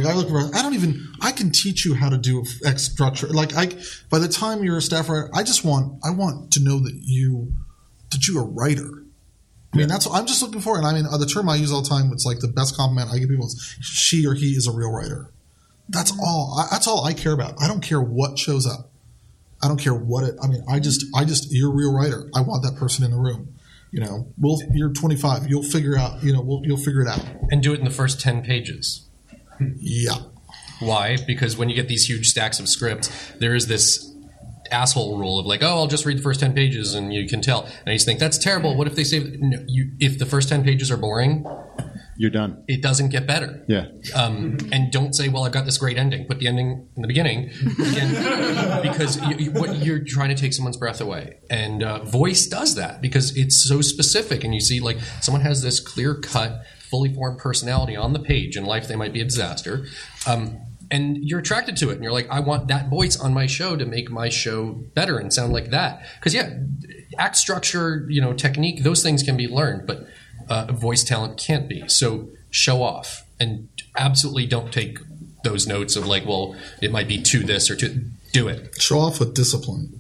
can teach you how to do X structure. By the time you're a staff writer, I want to know that you're a writer. That's what I'm just looking for. And the term I use all the time, it's like the best compliment I give people is she or he is a real writer. That's all. That's all I care about. I don't care what shows up. I don't care what it. You're a real writer. I want that person in the room. You're 25. You'll figure out. You'll figure it out. And do it in the first 10 pages. Yeah. Why? Because when you get these huge stacks of scripts, there is this asshole rule of I'll just read the first 10 pages and you can tell. And I just think that's terrible. What if they say if the first 10 pages are boring? You're done. It doesn't get better. Yeah. And don't say, I've got this great ending. Put the ending in the beginning. Again, because you're trying to take someone's breath away. And voice does that because it's so specific. And you see, someone has this clear-cut, fully formed personality on the page. In life, they might be a disaster. And you're attracted to it. And you're like, I want that voice on my show to make my show better and sound like that. Because, act structure, technique, those things can be learned. But voice talent can't be. So show off and absolutely don't take those notes of it might be to this or to do it. Show off with discipline.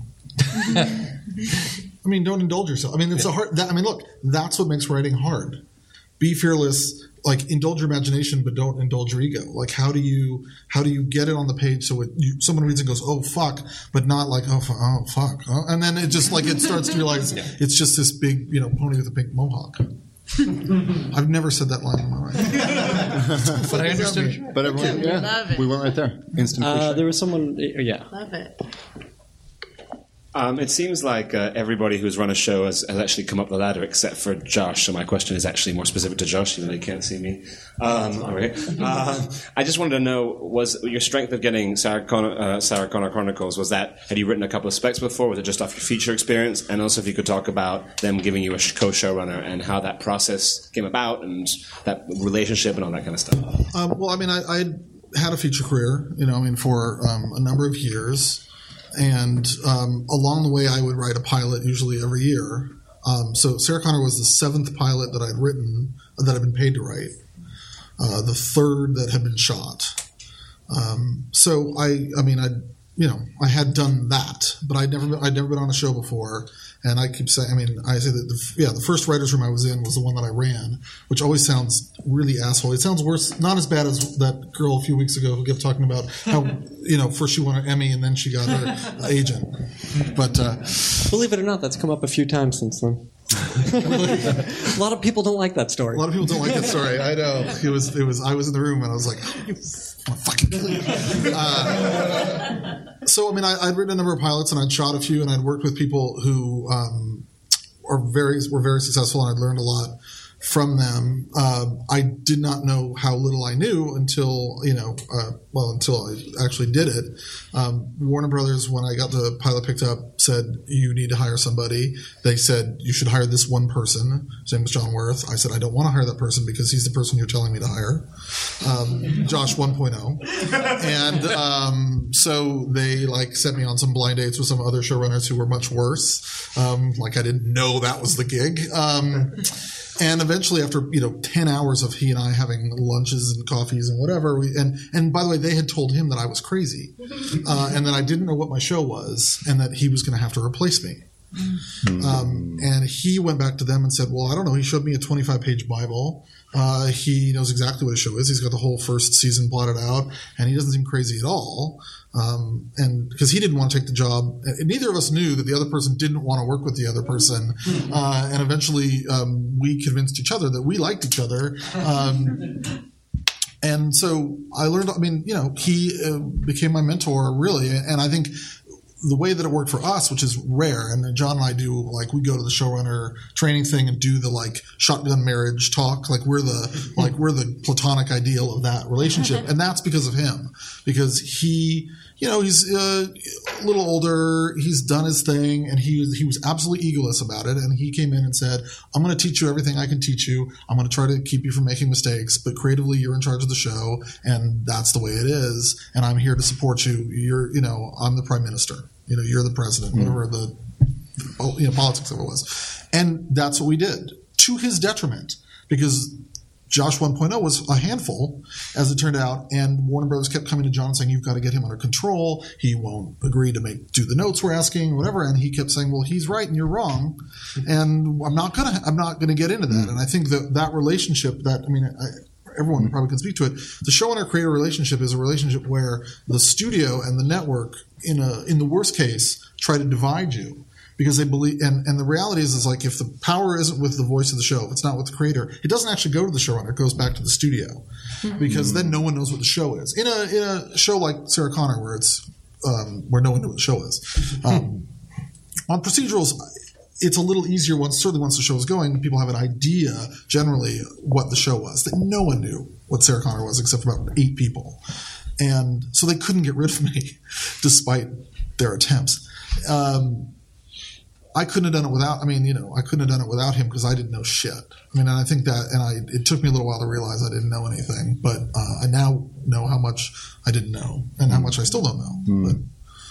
Don't indulge yourself. It's a hard. Look, that's what makes writing hard. Be fearless. Indulge your imagination, but don't indulge your ego. How do you get it on the page so someone reads it and goes, oh fuck, but not oh fuck, and then it just it starts to realize it's just this big pony with a pink mohawk. I've never said that line in my life. But I understood. But everyone, Love it. we went right there. Instant appreciation. There was someone, Love it. It seems like everybody who's run a show has actually come up the ladder except for Josh. So my question is actually more specific to Josh, even though you can't see me. I just wanted to know, was your strength of getting Sarah Connor Chronicles, had you written a couple of specs before? Was it just off your feature experience? And also if you could talk about them giving you a co-showrunner and how that process came about and that relationship and all that kind of stuff. I had a feature career, for a number of years. And along the way, I would write a pilot usually every year. So Sarah Connor was the 7th pilot that I'd written, that I'd been paid to write. The 3rd that had been shot. So I had done that, but I'd never been on a show before. And I keep saying, I say that the first writer's room I was in was the one that I ran, which always sounds really asshole. It sounds worse, not as bad as that girl a few weeks ago who kept talking about how, first she won an Emmy and then she got her agent. But believe it or not, that's come up a few times since then. A lot of people don't like that story. A lot of people don't like that story. I know. It was. I was in the room and I was like, "You fucking kill you." So I'd written a number of pilots and I'd shot a few and I'd worked with people who were very successful and I'd learned a lot from them. I did not know how little I knew until until I actually did it. Warner Brothers, when I got the pilot picked up, said you need to hire somebody. They said you should hire this one person. His name was John Wirth. I said I don't want to hire that person because he's the person you're telling me to hire, Josh 1.0. And so they set me on some blind dates with some other showrunners who were much worse. I didn't know that was the gig. And eventually, after 10 hours of he and I having lunches and coffees and whatever, and by the way, they had told him that I was crazy, and that I didn't know what my show was, and that he was going to have to replace me. And he went back to them and said, "Well, I don't know." He showed me a 25-page Bible. He knows exactly what his show is. He's got the whole first season plotted out, and he doesn't seem crazy at all. And because he didn't want to take the job, and neither of us knew that the other person didn't want to work with the other person. And eventually, we convinced each other that we liked each other. And so I learned. He became my mentor, really. And I think the way that it worked for us, which is rare, and John and I do, we go to the showrunner training thing and do the shotgun marriage talk. We're the platonic ideal of that relationship. And that's because of him, because he, he's a little older, he's done his thing, and he was absolutely egoless about it. And he came in and said, "I'm going to teach you everything I can teach you. I'm going to try to keep you from making mistakes, but creatively you're in charge of the show, and that's the way it is. And I'm here to support you. I'm the prime minister. You're the president," whatever the politics of it was. And that's what we did, to his detriment, because Josh 1.0 was a handful, as it turned out, and Warner Brothers kept coming to John and saying, "You've got to get him under control. He won't agree to do the notes we're asking," whatever. And he kept saying, "Well, he's right and you're wrong, and I'm not gonna get into that." And I think that relationship, everyone probably can speak to it. The showrunner creator relationship is a relationship where the studio and the network, in the worst case, try to divide you, because they believe. And the reality is if the power isn't with the voice of the show, if it's not with the creator, it doesn't actually go to the showrunner. It goes back to the studio, because then no one knows what the show is. In a show like Sarah Connor, where it's where no one knows what the show is. On procedurals, it's a little easier certainly once the show is going, people have an idea generally what the show was. That no one knew what Sarah Connor was except for about 8 people. And so they couldn't get rid of me despite their attempts. I couldn't have done it without, I couldn't have done it without him because I didn't know shit. And I think that, it took me a little while to realize I didn't know anything, but I now know how much I didn't know and how much I still don't know. But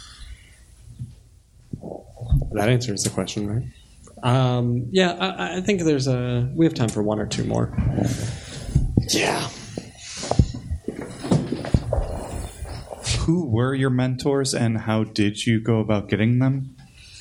that answers the question, right? I think we have time for one or two more. Yeah. Who were your mentors and how did you go about getting them?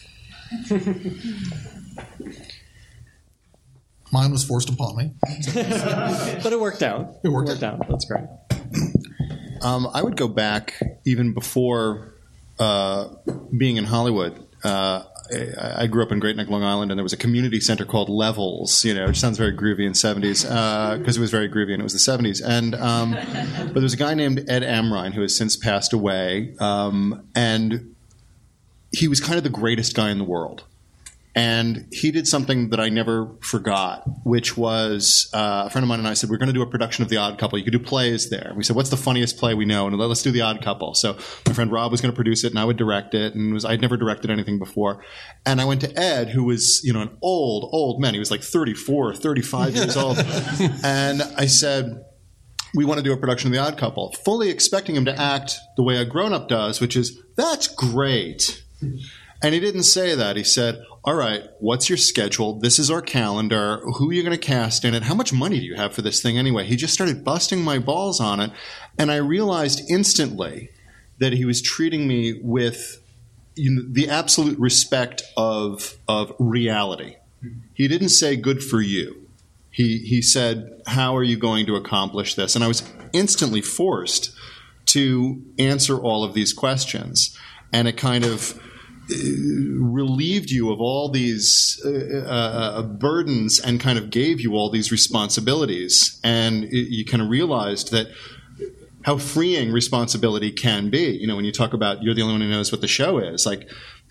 Mine was forced upon me. But it worked out. It worked out. That's great. I would go back even before being in Hollywood. I grew up in Great Neck, Long Island, and there was a community center called Levels, which sounds very groovy in the 70s, because it was very groovy and it was the 70s. And but there was a guy named Ed Amrine who has since passed away, and he was kind of the greatest guy in the world. And he did something that I never forgot, which was a friend of mine and I said, we're going to do a production of The Odd Couple. You could do plays there. We said, what's the funniest play we know? And let's do The Odd Couple. So my friend Rob was going to produce it, and I would direct it. And I'd never directed anything before. And I went to Ed, who was an old man. He was 34, 35 years old. And I said, we want to do a production of The Odd Couple, fully expecting him to act the way a grown-up does, which is, that's great. And he didn't say that. He said, all right, what's your schedule? This is our calendar. Who are you going to cast in it? How much money do you have for this thing anyway? He just started busting my balls on it. And I realized instantly that he was treating me with the absolute respect of reality. He didn't say, good for you. He said, how are you going to accomplish this? And I was instantly forced to answer all of these questions. And it kind of relieved you of all these burdens and kind of gave you all these responsibilities. And you kind of realized that how freeing responsibility can be. When you talk about you're the only one who knows what the show is,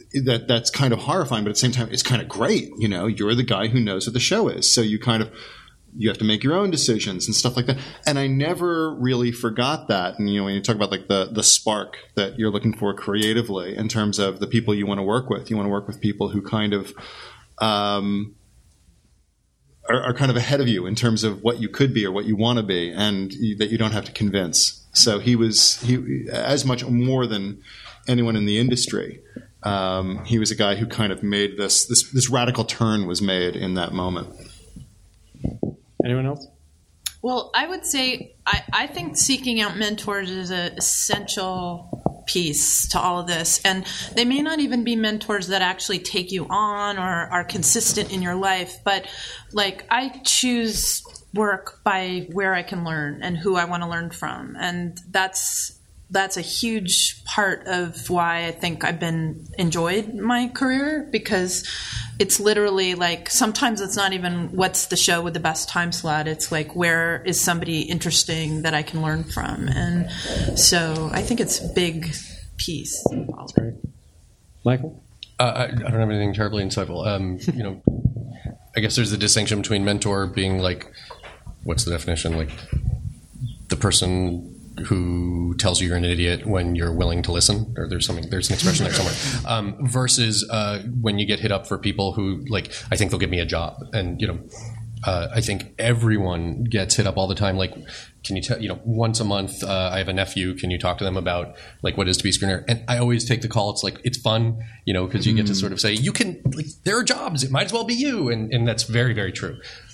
that's kind of horrifying, but at the same time, it's kind of great. You know, you're the guy who knows what the show is, so you have to make your own decisions and stuff like that. And I never really forgot that. And, you know, when you talk about like the spark that you're looking for creatively in terms of the people you want to work with people who kind of are kind of ahead of you in terms of what you could be or what you want to be, and that you don't have to convince. So he as much more than anyone in the industry. He was a guy who kind of made this radical turn was made in that moment. Anyone else? Well, I would say I think seeking out mentors is an essential piece to all of this. And they may not even be mentors that actually take you on or are consistent in your life, but like I choose work by where I can learn and who I want to learn from. And that's a huge part of why I think I've been enjoyed my career, because it's literally like sometimes it's not even what's the show with the best time slot. It's like where is somebody interesting that I can learn from. And so I think it's a big piece. That's great. Michael? I don't have anything terribly insightful. You know, I guess there's a distinction between mentor being like, what's the definition? Like the person who tells you you're an idiot when you're willing to listen, or there's an expression there somewhere, versus when you get hit up for people who like, I think they'll give me a job. And, you know, I think everyone gets hit up all the time. Like, can you tell, you know, once a month, I have a nephew, can you talk to them about like what it is to be a screener? And I always take the call. It's like, it's fun, you know, because you get to sort of say, you can, like, there are jobs, it might as well be you. And that's very, very true.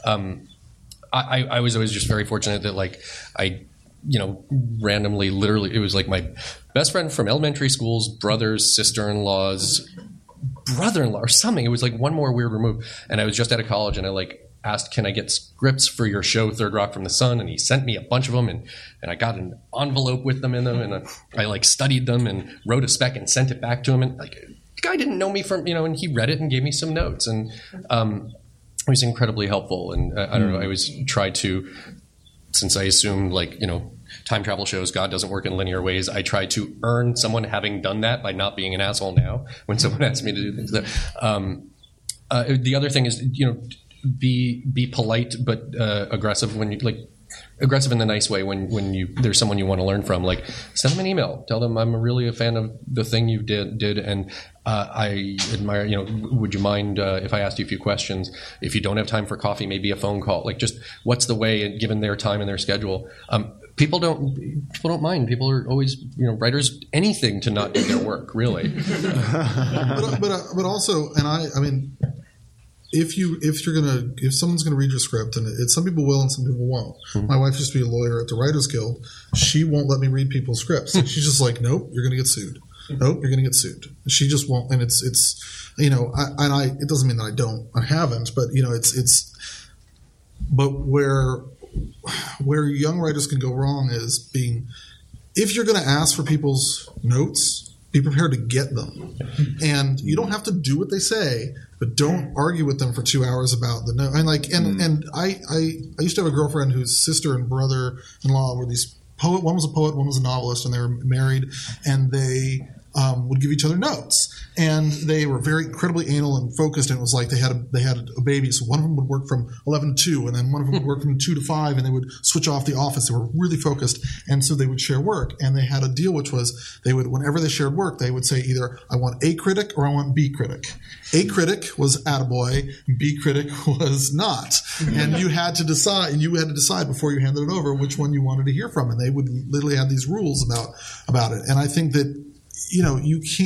I was always just very fortunate that like you know, randomly, literally, it was like my best friend from elementary school's brother's sister-in-law's brother-in-law or something. It was like one more weird remove. And I was just out of college, and I like asked, can I get scripts for your show, Third Rock from the Sun? And he sent me a bunch of them, and I got an envelope with them in them, and I like studied them and wrote a spec and sent it back to him. And like, the guy didn't know me from, you know, and he read it and gave me some notes. And it was incredibly helpful. And I don't know, I always tried to, since I assumed like, you know, time travel shows, God doesn't work in linear ways, I try to earn someone having done that by not being an asshole now when someone asks me to do things. The other thing is, you know, be polite but aggressive when you like aggressive in the nice way when you there's someone you want to learn from. Like send them an email, tell them I'm really a fan of the thing you did and I admire, you know, would you mind if I asked you a few questions? If you don't have time for coffee, maybe a phone call. Like just what's the way, given their time and their schedule. People don't mind. People are always, you know, writers, anything to not do their work, really. but also, and I mean, if someone's gonna read your script, and some people will and some people won't. Mm-hmm. My wife used to be a lawyer at the Writers Guild. She won't let me read people's scripts. She's just like, nope, you're gonna get sued. Nope, you're gonna get sued. She just won't. And it's you know, it doesn't mean that I haven't, but you know, but where young writers can go wrong is if you're going to ask for people's notes, be prepared to get them. And you don't have to do what they say, but don't argue with them for 2 hours about the note. And I used to have a girlfriend whose sister and brother-in-law were these one was a poet, one was a novelist, and they were married, and they would give each other notes. And they were very incredibly anal and focused, and it was like they had a baby. So one of them would work from 11 to 2, and then one of them would work from 2 to 5, and they would switch off the office. They were really focused, and so they would share work. And they had a deal, which was they would, whenever they shared work, they would say either I want A critic or I want B critic. A critic was attaboy, B critic was not. And you had to decide, before you handed it over which one you wanted to hear from. And they would literally have these rules about it. And I think that, you know,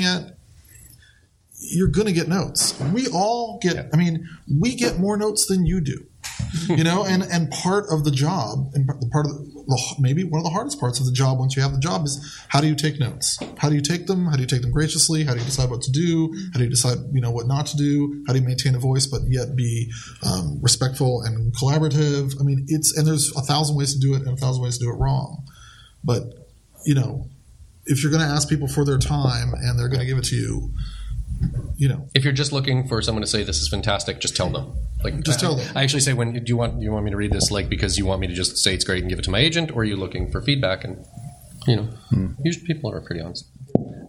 you're going to get notes. We all get, we get more notes than you do, you know, and part of the job, and part of maybe one of the hardest parts of the job once you have the job is how do you take notes? How do you take them? How do you take them graciously? How do you decide what to do? How do you decide, you know, what not to do? How do you maintain a voice but yet be respectful and collaborative? I mean, and there's 1,000 ways to do it and 1,000 ways to do it wrong. But, you know, if you're going to ask people for their time and they're going to give it to you, you know, if you're just looking for someone to say this is fantastic, just tell them. Like, just tell them. I actually say, do you want me to read this, like, because you want me to just say it's great and give it to my agent, or are you looking for feedback? And you know, usually people are pretty honest.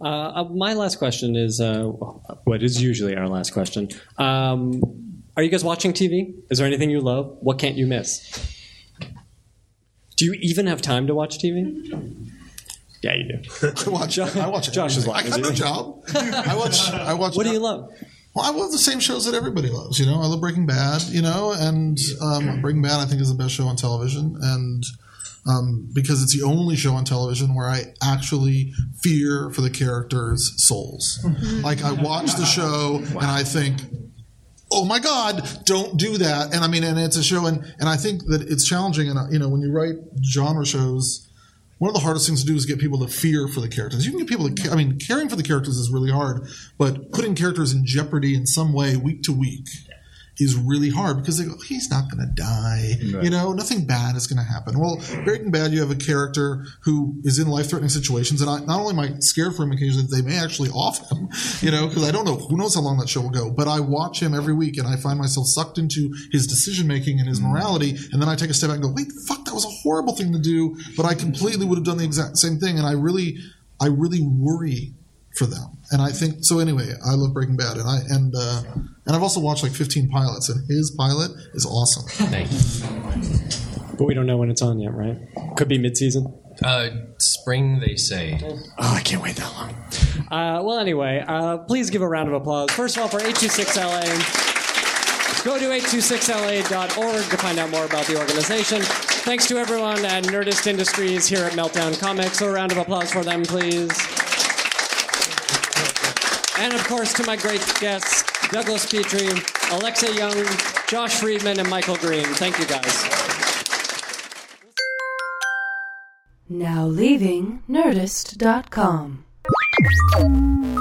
My last question is what is usually our last question. Are you guys watching TV? Is there anything you love? What can't you miss? Do you even have time to watch TV? Yeah, you do. I watch Josh is I got no job. I watch. What do you love? Well, I love the same shows that everybody loves. I love Breaking Bad. And Breaking Bad I think is the best show on television, and because it's the only show on television where I actually fear for the characters' souls. Like I watch the show and I think, oh my God, don't do that. And and it's a show, and I think that it's challenging. And when you write genre shows, one of the hardest things to do is get people to fear for the characters. You can get people to, caring for the characters is really hard, but putting characters in jeopardy in some way week to week is really hard because they go, he's not going to die. Right. Nothing bad is going to happen. Well, Breaking Bad, you have a character who is in life-threatening situations, and I not only am I scared for him occasionally, they may actually off him, because I don't know. Who knows how long that show will go. But I watch him every week, and I find myself sucked into his decision-making and his morality, and then I take a step back and go, wait, fuck, that was a horrible thing to do, but I completely would have done the exact same thing, and I really worry for them. And I think so. Anyway, I love Breaking Bad, and I've also watched like 15 pilots, and his pilot is awesome. Thank you. But we don't know when it's on yet, right? Could be mid-season. Spring, they say. Oh, I can't wait that long. Well, anyway, please give a round of applause. First of all, for 826LA. Go to 826LA.org to find out more about the organization. Thanks to everyone at Nerdist Industries here at Meltdown Comics. A round of applause for them, please. And, of course, to my great guests, Douglas Petrie, Alexa Young, Josh Friedman, and Michael Green. Thank you, guys. Now leaving Nerdist.com.